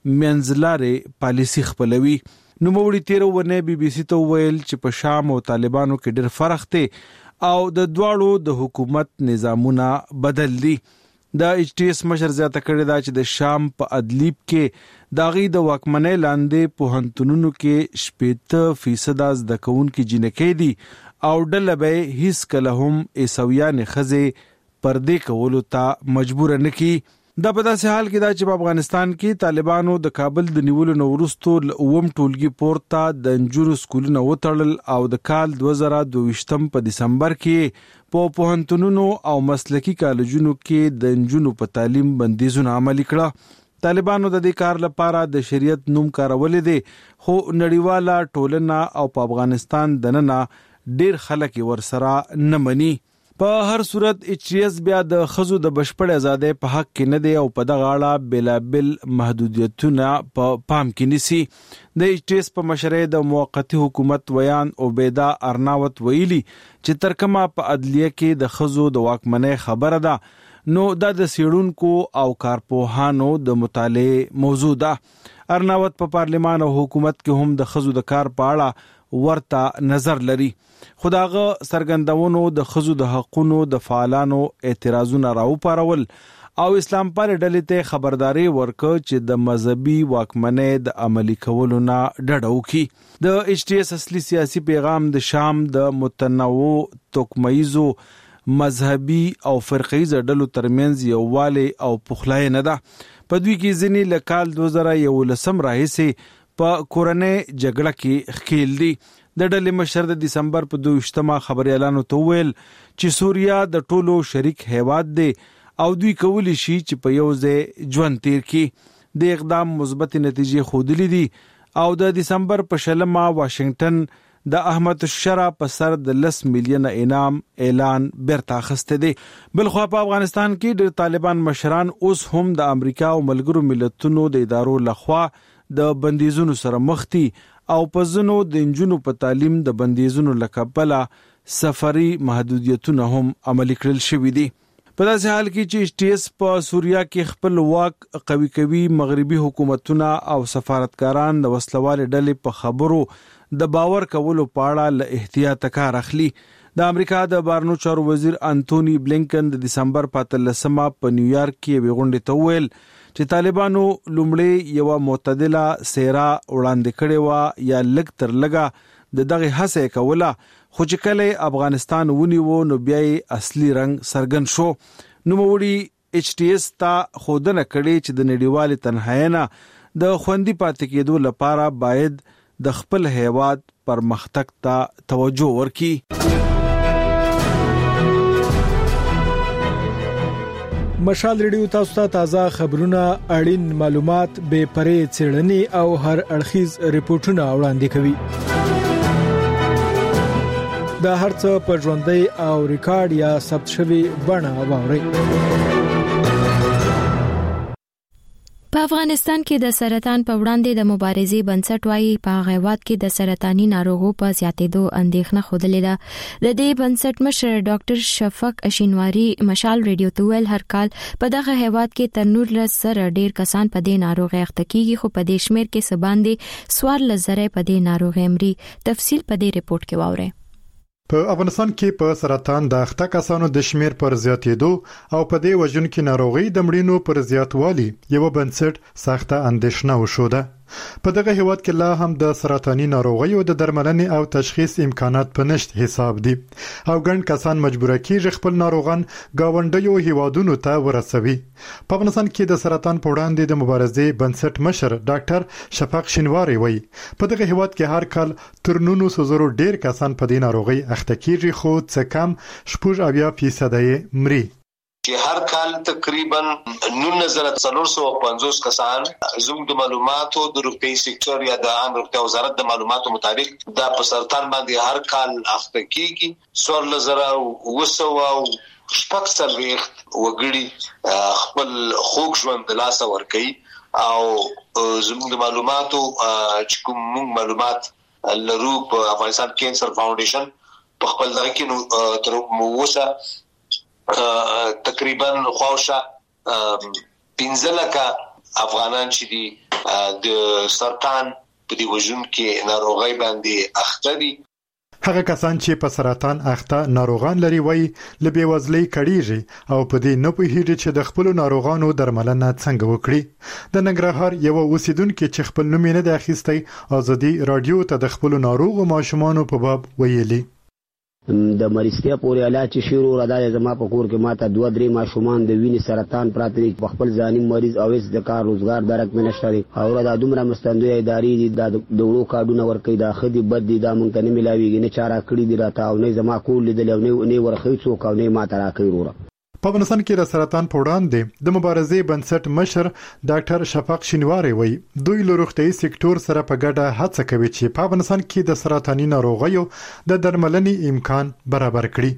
S2: منځلارې پالیسی خپلوي. نو موړي تیر ونه بي بي سي ته ویل چې په شام او طالبانو کې ډېر فرق دی او د دواړو د حکومت نظامونه بدل دي. د ایچ ټي اس مشر زیاته کړی دا چې د شام په ادلیب کې داغي د واکمنۍ لاندې په هنتونونو کې شپږ فیصد از د کونکو جنکې دي او ډله به هیڅ کله هم ایسویان خزه پردې کولو ته مجبور نه کی. دا په داسې حال کې دا چې په افغانستان کې طالبانو د کابل د نیولو نو وروسته اوم ټولګي پورته د انجونو سکولونو وټړل او د کال دوه زره دوه ویشتم په دسمبر کې په پوهنتونونو او مسلکي کالجونو کې د انجونو په تعلیم بندیزونه عملي کړه. طالبانو د دې کار لپاره د شریعت نوم کارول دي خو نړیواله ټولنه او په افغانستان دننه ډیر خلک ورسره نه مني. په هر صورت ایچ ټي اس بیا د خزو د بشپړ آزادۍ په حق کې نه دی او په دغه اړه بلابل محدودیتونه په پام کې نیسي. د ایچ ټي اس په مشرۍ د موقتی حکومت ویان عبیده ارناوت ویلي چې ترکمه په عدلیه کې د خزو د واکمنۍ خبره ده نو دا د سیړونکو او کارپوهانو د مطالعه موضوع ده. ارناوت په پارلمان او حکومت کې هم د خزو د کار په اړه ورته نظر لري. خداغه سرګندونو د خزو د حقونو د فعالانو اعتراضونه راوپارول او اسلام پر ډلې ته خبرداري ورکړه چې د مذهبي واکمنۍ د عملي کولو نه ډډه وکړي. د ایچ ټي اس اصلي سیاسي پیغام د شام د متنوع توکمایزو مذهبي او فرقیز ډلو ترمنځ یووالی او پخلاینه نه ده. په دوی کې ځینې لکال دوه زره یولسم راهیسې په کورنۍ جګړه کې خېل دي. د ډلې مشر د دسمبر په دوه ویشتمه خبري اعلان وکړ چې سوریا د ټولو شریک هیواد دی او دوی کولی شي چې په یو ځای ژوند تیر کړي. د اقدام مثبت نتیجې خودلې دي او د دسمبر په شلمه واشنگټن د احمد الشرع په سر د لس میلیون انعام اعلان برته اخسته دي. بلخو په افغانستان کې د طالبان مشران اوس هم د امریکا او ملګرو ملتونو د ادارو لخوا د بندیزونو سره مخ دي او په ځنو د انجونو په تعلیم د بندیزونو لکبله سفري محدودیتونه هم عملي کړل شوې دي. په داسې حال کې چې ایچ ټي اس په سوریا کې خپل واک قوي کوي مغربي حکومتونه او سفارتکاران د وسلوال ډلې په خبرو د باور کولو په اړه له احتیاط کار اخلي. د امریکا د بهرنیو چارو وزیر انټونی بلینکن د دسمبر په اتلسمه په نیویارک کې وغونډه ته ویل چې طالبانو لومړی یو معتدله سیرا وړاندې کړې و یا لږ تر لږه د دغه هڅه کوله، خو چې کله افغانستان ونیو نو بیا اصلي رنگ سرګن شو. نو موړي ایچ ټي ایس ته خودنه کړي چې د نړیوال تنهاینا د خوندي پاتې کېدو لپاره باید د خپل هیواد پرمختګ ته توجه ورکړي.
S9: مشال ریډیو تاسو ته تازه خبرونه، اړین معلومات، بې پرې څېړنې او هر اړخیز ریپورتونه وړاندې کوي. دا هرڅه په ژوندۍ او ریکارډ یا ثبت شوی بڼه واورئ.
S1: په افغانستان کې د سرطان په وړاندې د مبارزې بنسټ وايي په هیواد کې د سرطاني ناروغو په زیاتېدو اندېښنه خوده ده. د دې بنسټ مشر ډاکټر شفق شینواری مشال ریډیو ته ویل هر کال په دغه هیواد کې تر نولس سره ډیر کسان په دې ناروغي اخته کیږي، خو په دې شمیر کې سباندې سوار لزره په دې ناروغي مري. تفصیل په دې ریپورت کې واورئ.
S22: په افغانستان کې په سرطان د اخته کسانو د شمیر پر زیاتېدو او په دې وژونکو ناروغي د مړینو پر زیاتوالي یو بنسټ سخته اندېښنه وشوده. په دغه هیواد کې لا هم د سرطاني ناروغیو د درملنې او تشخیص امکانات په نشت حساب دي او ګڼ کسان مجبور کیږي خپل ناروغان گاونډیو هیوادونو ته ورسوي. په افغانستان کې د سرطان په وړاندې د مبارزې بنسټ مشر ډاکټر شفق شینواری وایي په دغه هیواد کې هر کال تر نولس زره ډیر کسان په دې ناروغي اخته کیږي، خو څه کم شپږ اویا فیصد یې مري.
S23: چې هر کال تقریبا نولس زره څلور سوه پنځوس کسان زموږ د معلوماتو د روغتي سکتور یا د عام روغتیا وزارت د معلوماتو مطابق دا په سرطان باندې هر کال اخته کیږي. څوارلس زره اوه سوه شپږ څلوېښت وګړي خپل خوږ ژوند د لاسه ورکوي او زموږ د معلوماتو چې کوم موږ معلومات لرو په افغانستان کینسر فاونډیشن په خپل دغه کې تر اوسه تقریبا خواوشه پنځه لکه افغانان چې دي د سرطان په دې وژونکې ناروغۍ باندې اخته دي.
S22: هغه کسان چې په سرطان اخته ناروغان لري وایي له بېوزلۍ کړيږي او په دې نه پوهیږي چې د خپل ناروغانو درملنه څنګه وکړي. د ننګرهار یو اوسیدونکو چې خپل نوم نه د اخیستي ازادي رادیو ته د خپل ناروغ ماشومان په باب ویلي.
S24: د مریضتیا پورې علاج شروع راځي. زما په کور کې ماته دوه درې ماشومان د وینې سرطان پراته دي، په خپل ځاني مریض او هیڅ د کار روزګار درک نه شته او دا دومره مستندوی ادارې دي د وړو کارډونه ورکوي، دا خدي بد دي، دا مونږ ته نه ملاويږي، نه چاره کړی دي راته او نه زما کور لیدل او نه ورخي څوک او نه ماته راکوي وروره.
S22: په افغانستان کې د سرطان په وړاندې د مبارزې بنسټ مشر ډاکټر شفق شینواری وایي دوی له روغتي سکتور سره په ګډه هڅه کوي چې په افغانستان کې د سرطاني ناروغیو د درملنې امکان برابر کړي.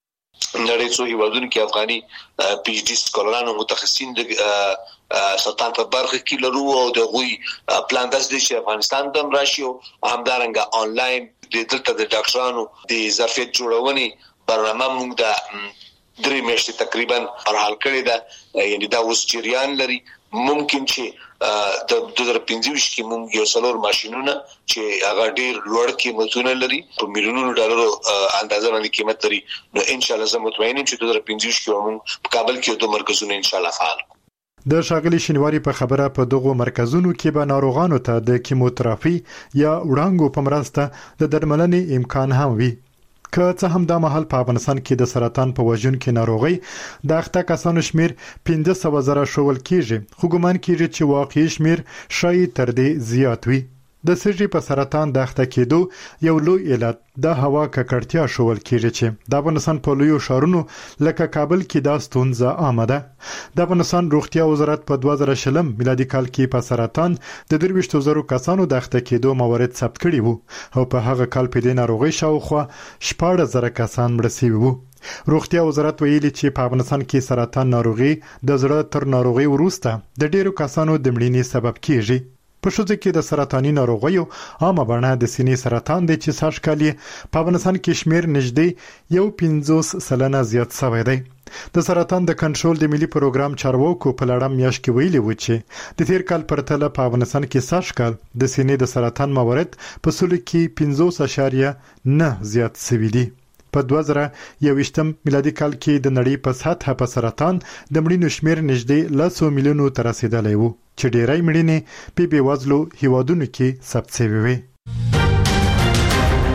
S23: نړۍ څو هیوادونو کې افغاني پی ایچ ډي سکولران او متخصصین د سرطان په برخه کې لرو او د غوي پلان داس دي چې افغانستان د راشي او همدارنګه آنلاین د دلته د ډاکټرانو د ظرفیت جوړونې برنامه موږ د درې میاشتې تقریبا پرحال کړی ده، یعنی دا اوس جریان لري. ممکن چې د دوه زره پنځه ویشت کې موږ یو څلور ماشينونه چې هغه ډیر لوړ قیمتونه لري په میلیونونو ډالرو اندازه باندې قیمت لري، نو ان شاء الله زه مطمئن یم چې دوه زره پنځه ویشت کې موږ په کابل کې دوه مرکزونه ان شاء الله فعال.
S22: د شاغلي شینواری په خبره په دغه مرکزونو کې به ناروغانو ته د کیموتراپي یا وړانګو په مرسته د درملنې امکان هم وي. که څه هم د مهال په افغانستان کې د سرطان په وژونکې ناروغي د اخته کسانو شمیر پنځه سوه زره شول کیږي، خو ګومان کیږي چې واقعي شمیر شاید تر دې زیات وي. د سږي په سرطان د اخته کېدو یو لوی علت د هوا ککړتیا شول کیږي چې د افغانستان په لویو ښارونو لکه کابل کې دا ستونزه عامه ده. د افغانستان روغتیا وزارت په دوه زره شلم میلادي کال کې په سرطان د درویشت زرو کسانو د اخته کېدو موارد ثبت کړي وو او په هغه کال په دې ناروغي شاوخوا شپږ زره کسان مړ شوي وو. روغتیا وزارت ویلي چې په افغانستان کې سرطان ناروغي د زړه تر ناروغي وروسته د ډیرو کسانو د مړینې سبب کیږي. په شوزه کې د سرطاني ناروغیو عامه بڼه د سینې سرطان دی چې سږ کال په افغانستان کې شمیر نږدې یو پنځوس سلنه زیات شوی دی. د سرطان د کنټرول د ملي پروګرام چارواکو په لړم میاشت کې ویلي و چې د تیر کال پرتله په افغانستان کې سږ کال د سینې د سرطان موارد په سلو کې پنځوس اعشاریه نه زیات شوي دي. په دوه زره یوویشتم میلادي کال کې د نړۍ په سطحه په سرطان د مړینو شمیر نږدې لسو میلیونو ته رسیدلی و چې ډیری مړینې په بېوزلو هیوادونو کې ثبت شوې وې.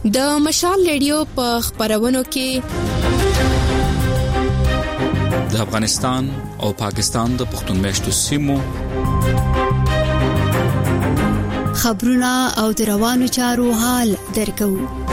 S3: د مشال ریډیو په خبرونو کې
S8: د افغانستان او پاکستان د پښتون میشتو سیمو
S3: خبرونه او د روانو چارو حال درکو.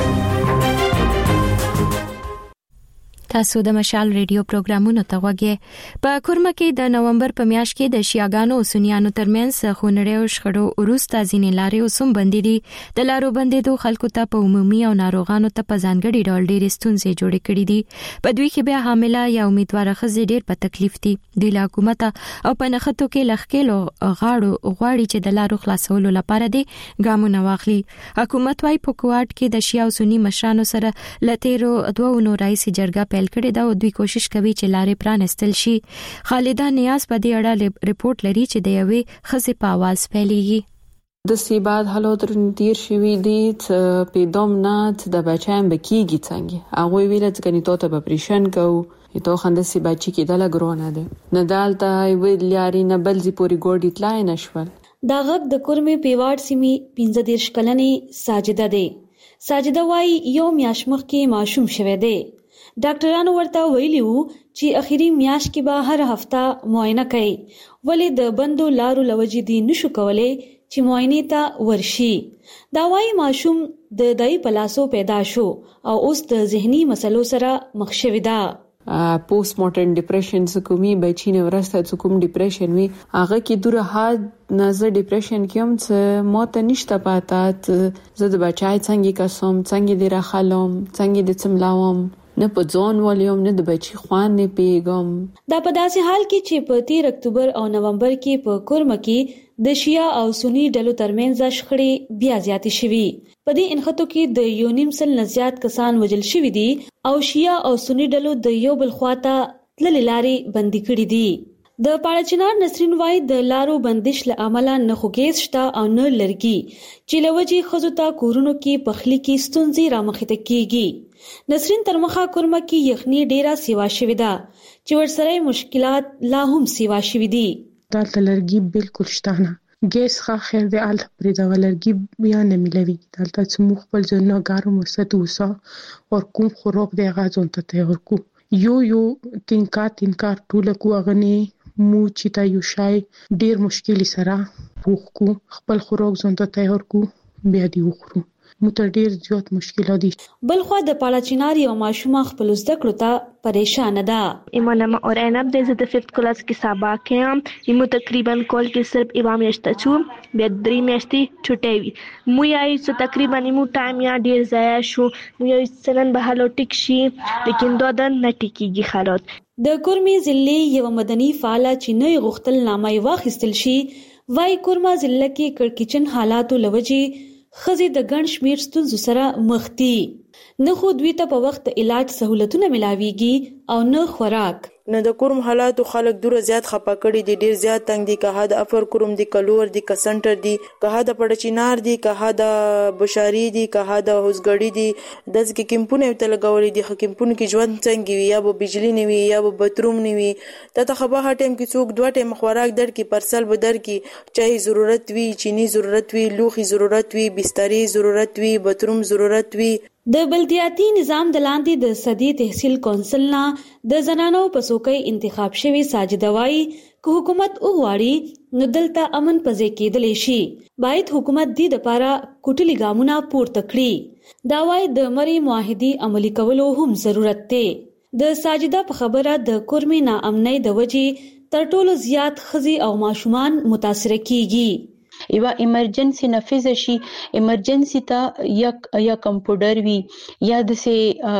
S1: تاسو د مشال ریډیو پروګرامونو ته وګورئ. په کورما کې د نومبر په میاشت کې د شیاګانو او سنیانو ترمنځ خونړې او شخړو وروسته ځینې لارې اوسم بندې دي. د لارو بندېدو خلکو ته په عمومي او ناروغانو ته په ځانګړي ډول ډېرې ستونزې جوړې کړې دي. په دوی کې بیا حامله یا امیدواره ښځې ډېر په تکلیف دي. د حکومت او په نخښتو کې لخکېلو غاړو غواړي چې د لارو خلاصولو لپاره دي ګامونه واخلي. حکومت وايي په کوټ کې د شیا او سنی مشرانو سره لټېرو دوه نورایسي جرګه کړي دا او دوی کوشش کوي چې لارې پرانستل شي. خالده نیاز په دې اړه ریپورت لري چې د یوې خزې په आवाज پیلېږي.
S11: د سیباد حالات دیر شوی دي په دومنات د بچایم بکیږي څنګه هغه ویل چې کني ته په پریشن کو ته خنده سی بچی کې دله ګرونه ده نه دالته ویل یاري نه بلځي پوری ګوډی تلای نشول.
S12: دا غږ د کورمې پیواړ سیمې پنځه دیرش کلنې ساجده ده. ساجده وايي یو میاشمخ کې ماشوم شوه ده. ډاکټرانو ورته ویلي وو چې اخیری میاشت کې به هر هفته معاینه کوي ولې د بندو لارو لوجې دي نشو کولای چې معاینه ته ورشي. دا وايي ماشوم د دای پلاسو پیدا شو او اوس د ذهني مسلو سره مخ شوی ده.
S11: پوسټ مارټم ډیپریشن سکومي بچینه ورسته سکوم ډیپریشن وی هغه کې دوره حد نظر ډیپریشن کوم چې موته نشته پاتات زه د بچای څنګه کوم څنګه دی راخلم څنګه د څملاوم نه په ځون ولیم نه د بچی خوان نه پیغام.
S12: دا په داسې حال کې چې په تیر اکتوبر او نومبر کې په کورما کې د شیا او سنی ډلو ترمنځ شخړې بیا زیاتې شوې. په دې انخته کې د یونیم سل نزيات کسان وژل شوي دي او شیا او سنی ډلو د یو بل خواته تللې لارې بندي کړې دي. د پاړچنار نسرین وای د لارو بندش له عمله نه خوګیز شته او نه لرګي چې لوجي خزوتا کورونو کې پخلی کې ستونزې رامخته کیږي. نسرین تر مخه کورما کې یخني ډیره سیوا شوې ده چې ورسره مشکلات لا هم سیوا شوې دي.
S25: دلته لرګي بالکل شته نه. ګیس ښه خیر دی ال پرې دا لرګي بیا نه ملوي. دلته چې مخ خپل ځنه ګارم وساتو وسا او کوم خوراک دی غاځون ته تیار کو یو یو تینکا تینکا ټول کو غني مو چې تا یو شای ډیر مشکل سره پوخ کو خپل خوراک ځون ته تیار کو بیا دی وخورو متر ډیر زیات مشکلات دي.
S12: بلخو د پاړچیناری او ماشومه خپل زده کړو ته پریشان ده.
S26: ایمانه اور انب د زده ففت کلاس کې سبا کې ایمو تقریبا کول کې صرف ایوام یشته چو به درې میاشتې چټي وي مو یای څه تقریبا ایمو ټایم یا ډیر ضایع شو مو یای سنن به هلو ټیک شي لیکن دا د نټیکيږي حالات.
S12: د کورمي ضلع یو مدني فعال چې نه غختل نامه واخیستل شي وای کورما ضلع کې کړکچن حالاتو لوجي خزي د ګڼ شمیر ستونزو سره مخ دي. نه خو دوی ته په وخت علاج سہولتونه ملاويږي او نه خوراک.
S27: نه د کورم حالاتو خلک ډیره زیات خپه کړي دي ډیر زیات تنگ دي که د افر کوم دي کلور دي که سنټر دي که د پړچینار دي که د بشاری دي که د هوسګړی دي د ځکه کمپونه ته لګولې دي کمپونه کې ژوند څنګه وي یا به بجلی نه وي یا به باتروم نه وي ته خبره هټیم کې څوک دوه ټیم خوراک در کې پرسل به در کې چای ضرورت وي چینی ضرورت وي لوخي ضرورت وي بستري ضرورت وي باتروم ضرورت وي.
S12: د بلدیاتي نظام د لاندې د صدی تحصیل کونسل نه د زنانو په څوکۍ انتخاب شوی ساجده وای که حکومت وغواړي نو دلته امن پځې کېدلی شي باید حکومت دې لپاره کوټلي ګامونه پورته کړي. دا وای د مری معاهدي عملي کولو هم ضرورت دی. د ساجده په خبره د کورمي ناامنۍ د وجې تر ټولو زیات خزي او ماشومان متاثر کیږي.
S28: یو ایمرجنسي نفذ شي ایمرجنسي ته یا یا کمپیوټر وی یا د سه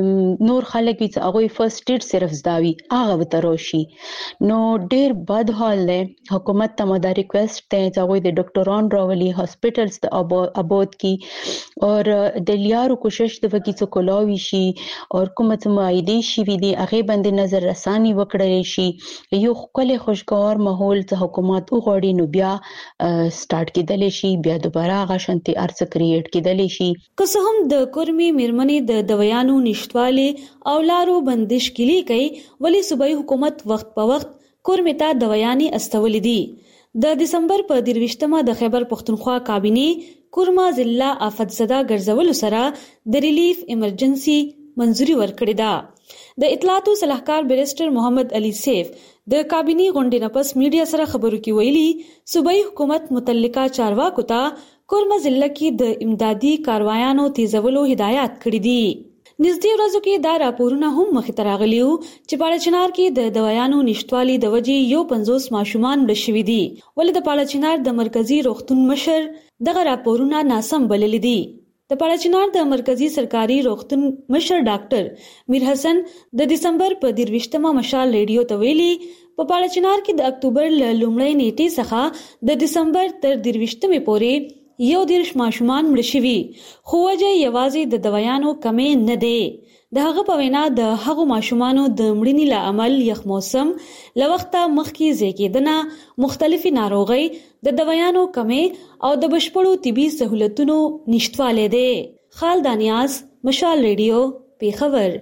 S28: نور خلک وی هغه فرست ایډ صرف زداوی هغه وتروشي نو ډیر بد حال له حکومت ته مدا ریکوست ته هغه د ډاکټران راولي هاسپټلز ته اباد کی اور د لیارو کوشش د وکی څو کولاوي شي او حکومت معاهده شي وی دی هغه باندې نظر رساني وکړل شي یو خپل خوشگوار ماحول ته حکومت وغوړي نو بیا سٹارټ کېدلی شي بیا دوباره هغه شانتي ارڅ کریټ کېدلی شي.
S12: که څه هم د کورمي میرمنې د دویانو نشټواله او لارو بندش کلی کوي ولی صوبایي حکومت وخت په وخت کورمي ته دویانې استولې دي. د دسمبر په درويشتمه د خیبر پښتونخوا کابینه کورما ضلع آفتزده ګرځولو سره د ریلیف ایمرجنسي منځوري ورکړې ده. د اطلاعاتو صلاحکار بیرسټر محمد علي سیف د کابینی غونډې نه پس میډیا سره خبرو کې ویلي صوبایي حکومت متعلقه چارواکو ته کورما ضلع کې د امدادي کاروایانو تیزولو هدایت کړې دي. نږدې ورځو کې دا راپورونه هم مخې ته راغلي وو چې پاړچنار کې د دوايانو نشټوالي د وجې یو پنځوس ماشومان مړه شوي دي، ولې د پاړچنار د مرکزی روغتون مشر دغه راپورونه ناسم بللي دي. د پاړچنار د مرکزی سرکاري روغتون مشر ډاکټر میر حسن د دسمبر په درويشتمه مشال ریډیو ته ویلي په پاړچنار کې د اکتوبر ل لومړۍ نیټې څخه د دسمبر تر درويشتمې پورې یو دیرش ماشومان مړه شوي، خو وجه یوازې د دوايانو کمې نه دی. د هغه په وینا د هغو ماشومانو د مړینې له امل یخ موسم له وخته مخکې زیږیدنه، مختلفي ناروغۍ، د دوايانو کمې او د بشپړو طبي سہولتونو نشټوالی دی. خالد انیاز، مشال ریډیو، پیښور.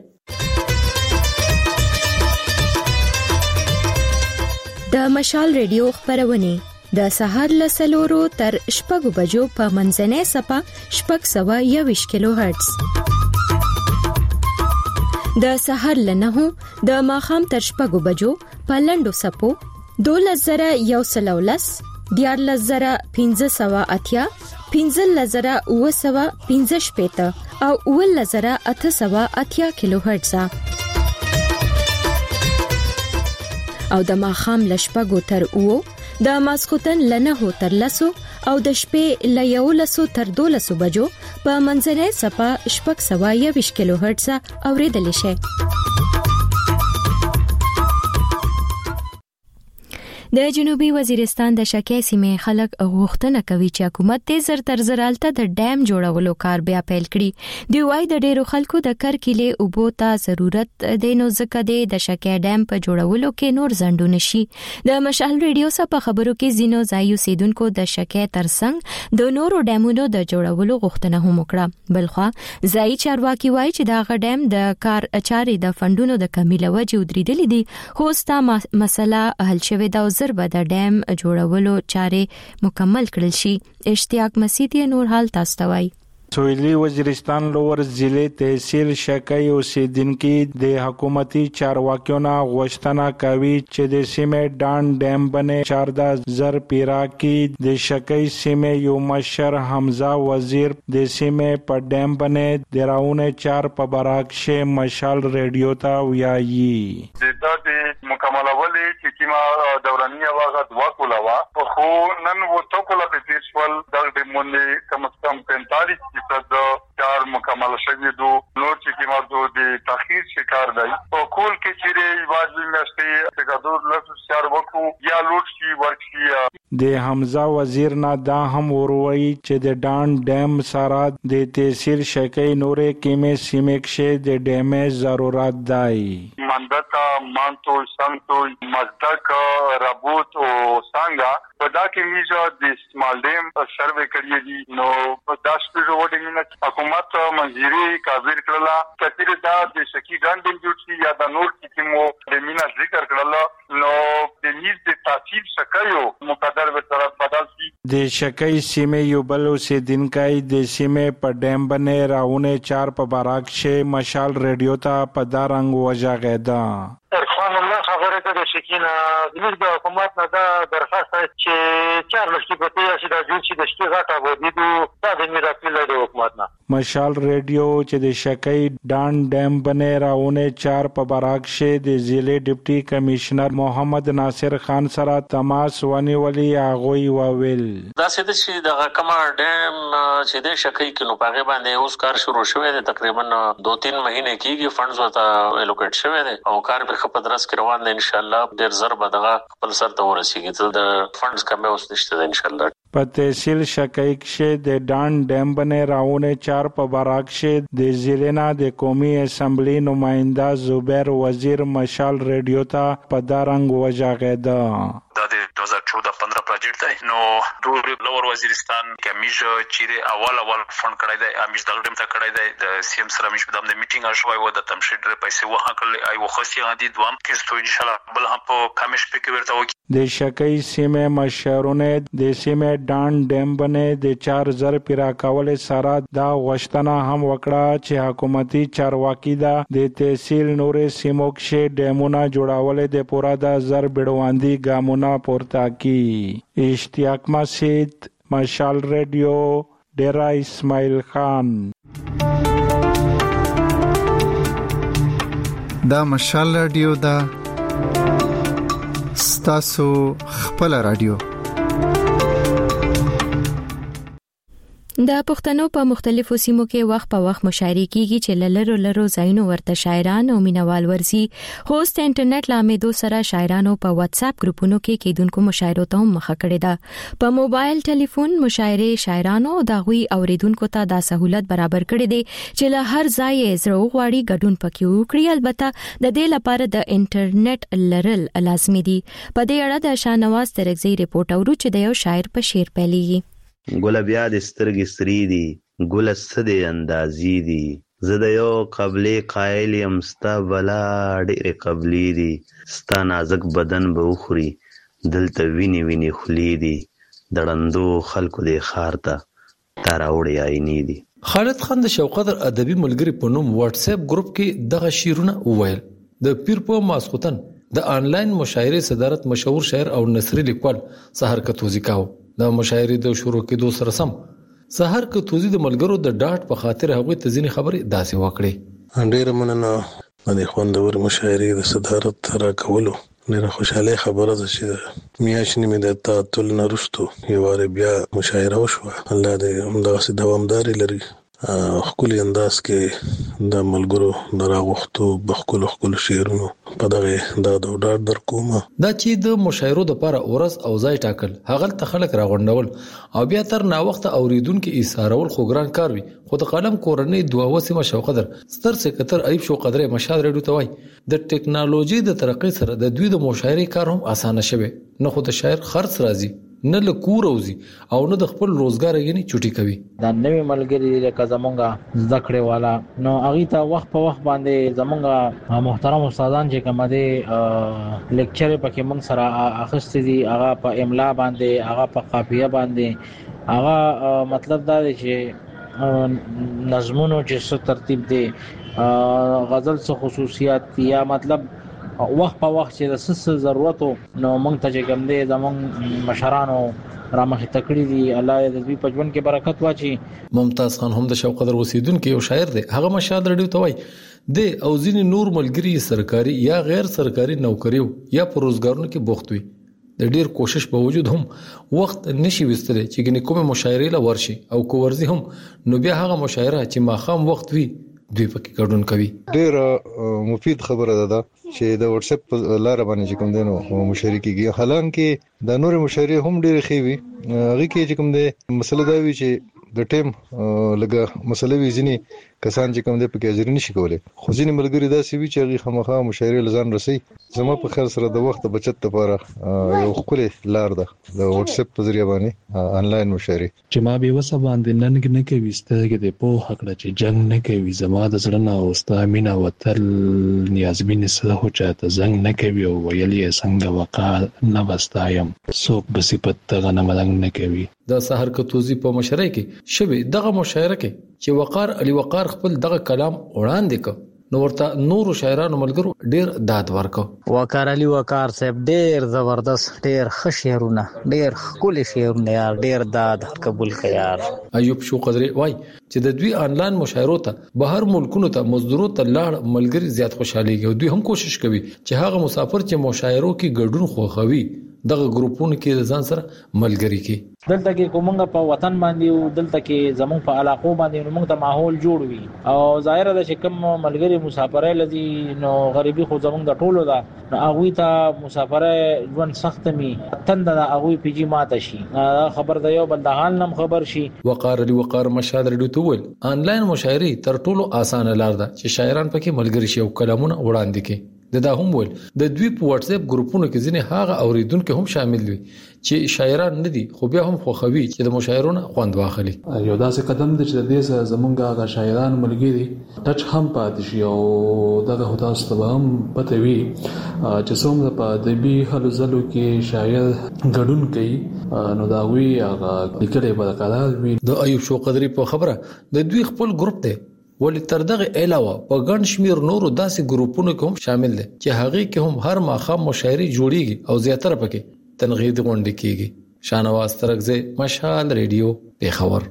S1: د مشال ریډیو خبرونه د سهار له سلورو تر شپږو بجو په منځنۍ صفه شپږ سوه یوویشت کیلو هرتز، د سهار له نهو د ماښام تر شپږو بجو په لنډو صفو دولس زره یو سل او لس، دیارلس زره پنځه سوه اتیا، پنځلس زره اوه سوه پنځه شپېته او اوولس زره اته سوه اتیا کیلو هرتز، او د ماښام له شپږو تر اوو، د ماسخوتن له نهو تر لسو او د شپې له یولسو تر دولسو بجو په منځنۍ صفه شپږ سوه یوویشت کیلو هرتز اوریدلی شي. د جنوبي وزیرستان د شکی سیمې خلک غوښتنه کوي چې حکومت دې زر تر زرالته د ډیم جوړولو کار بیا پیل کړي. دوی وايي د ډیرو خلکو د کرکلې اوبو ته ضرورت دی، نو ځکه دی د شکی ډیم په جوړولو کې نور ځنډونه شي. د مشال ریډیو سره په خبرو کې زینو ځای اوسیدونکو د شکی ترڅنګ د نورو ډیمونو د جوړولو غوښتنه هم وکړه. بلخوا ځای چارواکي وايي چې دا غ ډیم د کار چارې د فندونو د کمی له وجې ودرېدلې دي، خو ستا مسله حل شوې ده او زر به د ډیم جوړولو چارې مکمل کړل شي. اشتیاق مسیدی نور حال تاسو ته وایي.
S2: سویلی وزیرستان لور ضلع تحصیل شکی اوسیدونکو د حکومتي چارواکیو نه غوښتنه کوي چې د سیمې ډان ډیم باندې چارده زر پیرا کې د شکی سیمې یو مشر حمزه وزیر د سیمې په ډیم باندې د راونه چار په براکشه مشال ریډیو ته ویایي.
S5: دا د مکملولې چې کیما دورانیه واغه دوا کولا خو نن وو تو کولا په پیښول د ډیمونې کم از کم پینتالیس د کار مکمل شوی دو، نور چې کیما دو د تاخير شکار دی او کول کې چې واجب نشته چې ګډور لږ شهر وکړو یا لوټ شي ورشي.
S2: د حمزه وزیر نه دا هم وروي چې د ډان ډیم سره د تحصیل شکی نورې کیمې سیمکشه د ډیمې ضرورت دی.
S5: مندتا مانتو سنتو مزدک ربوت او څنګه په دا کې میجا د سمال ډیم سروې کړی دي، نو دا شپږ وډینګ حکومت منځري کاویر کړلا کثیر دا د شکی ګاندې جوړ یا د نور کې مو د مینا ذکر کړلا، نو د نیز د تاثیر شکایو مقدر به طرف بدل شي.
S2: د شکی سیمې یو بل اوسیدونکو د سیمې په ډیم باندې راونه چار په باراکشه مشال ریډیو ته په دارنګ وژغېدا.
S10: ارفان الله خبره ده د شکینه زموږ د حکومت نه دا درخواست چې چار لشتي په تیا چې د جوړ شي د شتي غاټه ودیدو دا د میراثي له حکومت نه.
S2: مشال ریډیو چې د شکی ډان ډیم باندې راونه چار په باراکشه د ضلع ډیپټي کمشنر محمد ناصر خان سره تماس ونیولي. هغه وویل
S13: دا سید چې د کما ډیم چې د شکی کې نو پاغه باندې اوس کار شروع شوی دی، تقریبا دو تین مهینه کېږي فندز ورته الوکیټ شوی دی او کار په خپل درس کې روان دی. ان شاء الله ډیر زر به دغه خپل سر ته ورسیږي، ته د فندز کمه اوس نشته ان شاء الله.
S2: په تحصیل شکی کې د ډان ډیم باندې راونه چار په باراکشه د ضلع د قومي اسمبلی نماینده زبیر وزیر مشال ریډیو ته په دارنګ وژغېدا.
S5: دا د
S14: دو هزار چودہ پندرہ پروجیکټ دی نو ټول لوور وزیرستان کې امیش چې اول اول فند کړی دی امیش دغه ټیم ته کړی دی د سی ام سره امیش په دامن میټینګ شوی و د تمشید پیسې وها کړل ای وخصي غدي دوام کې ستو ان شاء الله بل هم په کمیش پکې ورته وکی
S15: د شکای سیمه مشرونه د سیمه ډان ډیم باندې د چار زر پیرا کول سره دا غشتنه هم وکړه چې حکومتي چارواکي دا د تحصیل نورې سیمو کې ډیمونه جوړول د پورا د زر بډواندي ګامونه پورته کی اشتیاق مسجد مشال ریډیو ډیرا اسماعیل خان
S16: دا مشال ریډیو دا ستاسو خپل رادیو
S1: د پښتنو په مختلفو سیمو کې وخت په وخت مشاعرې کیږي چې للرو لرو ځایونو ورته شاعران او مینوال ورزي هوست انټرنیټ لامدو سره شاعرانو په واتس اپ گروپونو کې کېدونکو مشاعرو ته مخه کړې ده په موبایل ټلیفون مشاعرې شاعرانو او دغوی اوریدونکو ته دا سہولت برابر کړې دي چې له هر ځای زړه غواړي ګډون پکې وکړي البته د دې لپاره د انټرنیټ لرل لازمي دي په دې اړه د شاهنواز ترغزي رپورټ اورو چې د یو شاعر په شعر پیلېږي
S17: ګل بیا د سترګې سری دي ګل سده اندازي دي زه د یو قبلې قائل یم ستا بلا ډېرې قبلې دي ستا نازک بدن به وخوري دلته ویني ویني خولې دي د ړندو خلکو د ښار ته تا راوړې آینې دي.
S18: خالد خان د شوقدر ادبي ملګري په نوم واتس اپ ګروپ کې دغه شعرونه وویل. د پیر په ماسختن د آنلاین مشاعرې صدارت مشهور شاعر او نثري لیکوال سحر کتوزی کاو. د مشاعرې د شروع کېدو سره سم سحر کتوزی د ملګرو د ډاټ په خاطر هغه ته ځینې خبرې داسې وکړي.
S19: ډېر مننه د خوندور مشاعرې د صدارت را کولو ډېر خوشاله خبره ده چې میاشتې مې د تعطل نه وروسته یو وار بیا مشاعره وشوه. الله دې همداسې دوامداري لري. خپل انداز کې د ملګرو دراغختو بخکل خپل شعرونو په دغه د ډاډ در کومه
S18: دا چې د مشاعرو د لپاره ورځ او ځای ټاکل هغه ته خلک راغونډول او بیا تر نا وخت اوریدونکو ایثارول خو ګران کار وي خو د قلم کورنۍ دوه وسیمه شوقدر ستر سکتر ایب شوقدر مشال ریډیو ته وای د ټکنالوژي د ترقۍ سره د دوی د مشاعرې کار هم اسانه شوه نه خو د شاعر خرڅ راځي نه له کور اوزي او نه د خپل روزګار یې چټي کوي.
S20: دا نوې ملګری لکه زمونږه زده کړې والا نو هغه ته وخت په وخت باندې زمونږه محترم استادان چې کوم دي لیکچر پکې موږ سره اخستې دي هغه په املا باندې هغه په قافیه باندې هغه مطلب دا دی چې نظمونو چې څه ترتیب دي غزل څه خصوصیات یا مطلب وخت په وخت چې د سس ضرورتو نو موږ ته چې کوم دي زمونږ مشرانو را مخې تکړی دي الله دې دوی په ژوند کې برکت واچي.
S18: ممتاز خان هم د شوقدر اوسیدونکو یو شاعر دی هغه مشال ریډیو ته وای د او ځینې نور ملګری سرکاري یا غیر سرکاري نوکریو یا په روزګارونو کې بوخت وي د ډیر کوشش په وجود هم وخت نشي وستل چې ګنې کومه مشاعره لا ورشي او کو ورزي هم نو بیا هغه مشاعره چې ماخام وخت وي دوی پکې ګډون کوي.
S21: ډیر مفید خبره ده چې د واتس اپ لار باندې کوم دینو مشارکیږي حالانکه د نور مشارکې هم ډیر خوي هغه کې چې کوم د مسله دا وی چې د ټیم لګه مسله وی ځنی کسان چې کوم د پکې ځری نشي کولای خو ځینې ملګری دا سی وی چې هغه خامخا مشاعره لزان رسي زما په خیر سره د وخت بچت لپاره یو خپل لار ده د واتس اپ په ذریعہ باندې آنلاین مشاعره
S29: چې ما به وسه باندې نن نه کوي ستګه د په حق چې جنگ نه کوي زما د زړه نه او ستامینا وتل نیازمن سره هو چاته زنګ نه کوي او ویلې څنګه وقا نه واستایم څوک به صفت غنه ملنګ نه کوي.
S18: د سحر کتوزی په مشاعره کې شوه دغه مشاعره کې چې وقار علي وقار خپل دغه کلام وړاندې ک نو ورته نور شاعرانو ملګرو ډیر داد ورکو.
S20: وقار علي وقار صاحب ډیر زبردست ډیر ښه شعرونه ډیر ښکلي شعرونه یار ډیر داد قبول کړه یار.
S18: ایوب شوقدر وای چې د دوی آنلاین مشاعرو ته بهر ملکونو ته مزدورو ته لاړ ملګری زیات خوشاليږي او دوی هم کوشش کوي چې هغه مسافر چې مشاعرو کې ګډون خوخوي دغه ګروپونو کې د ځان سره ملګری کې
S20: دلته کې کومنګ په وطن باندې او دلته کې زمون په علاقو باندې موږ ته ماحول جوړ وي او ظاهر ده چې کوم ملګری مسافرای لدی نو غریبي خو زمون د ټولو ده نو هغه ته مسافرای ژوند سخت می تند نه هغه پیجی ماته شي خبر ده یو بل د حال نم خبر شي.
S18: وقار لري وقار مشاد ریډیو ته ول آنلاین مشاعري تر ټولو اسانه لار ده چې شاعران پکې ملګری شي او کلامونه وړاندې کوي د دا هم ول د دوی په واتس اپ ګروپونو کې ځینې هغه اوریدونکو هم شامل وي چې شاعران نه دي خو بیا هم خوخوي چې د مشاعرونو خوند واخلي.
S29: یو داسې قدم دی چې د دې زمونږ هغه شاعران ملګري ټچ هم پاتې شي او دغه هدا ستو هم پته وي چې څومره په ادبي هلو ځلو کې شاعر ګډون کوي نو دا وی هغه لیکلې برکات وي.
S18: د ایوب شو قدري په خبره د دوی خپل ګروپ دی ولې تر دغه علاوه په ګڼ شمیر نورو داسې ګروپونو کې هم شامل دي چې هغه کې هم هر ماخام مشاعري جوړیږي او زیاتره پکې تنقید غونډې کیږي. شانواز ترکزه مشال ریډیو پیښور.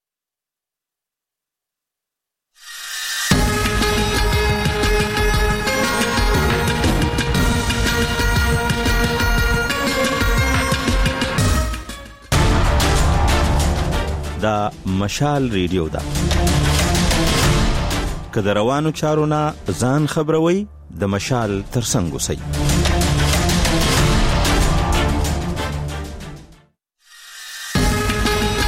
S3: دا مشال ریډیو دا که د روانو چارو نه ځان خبروي د مشال ترڅنګ اوسئ.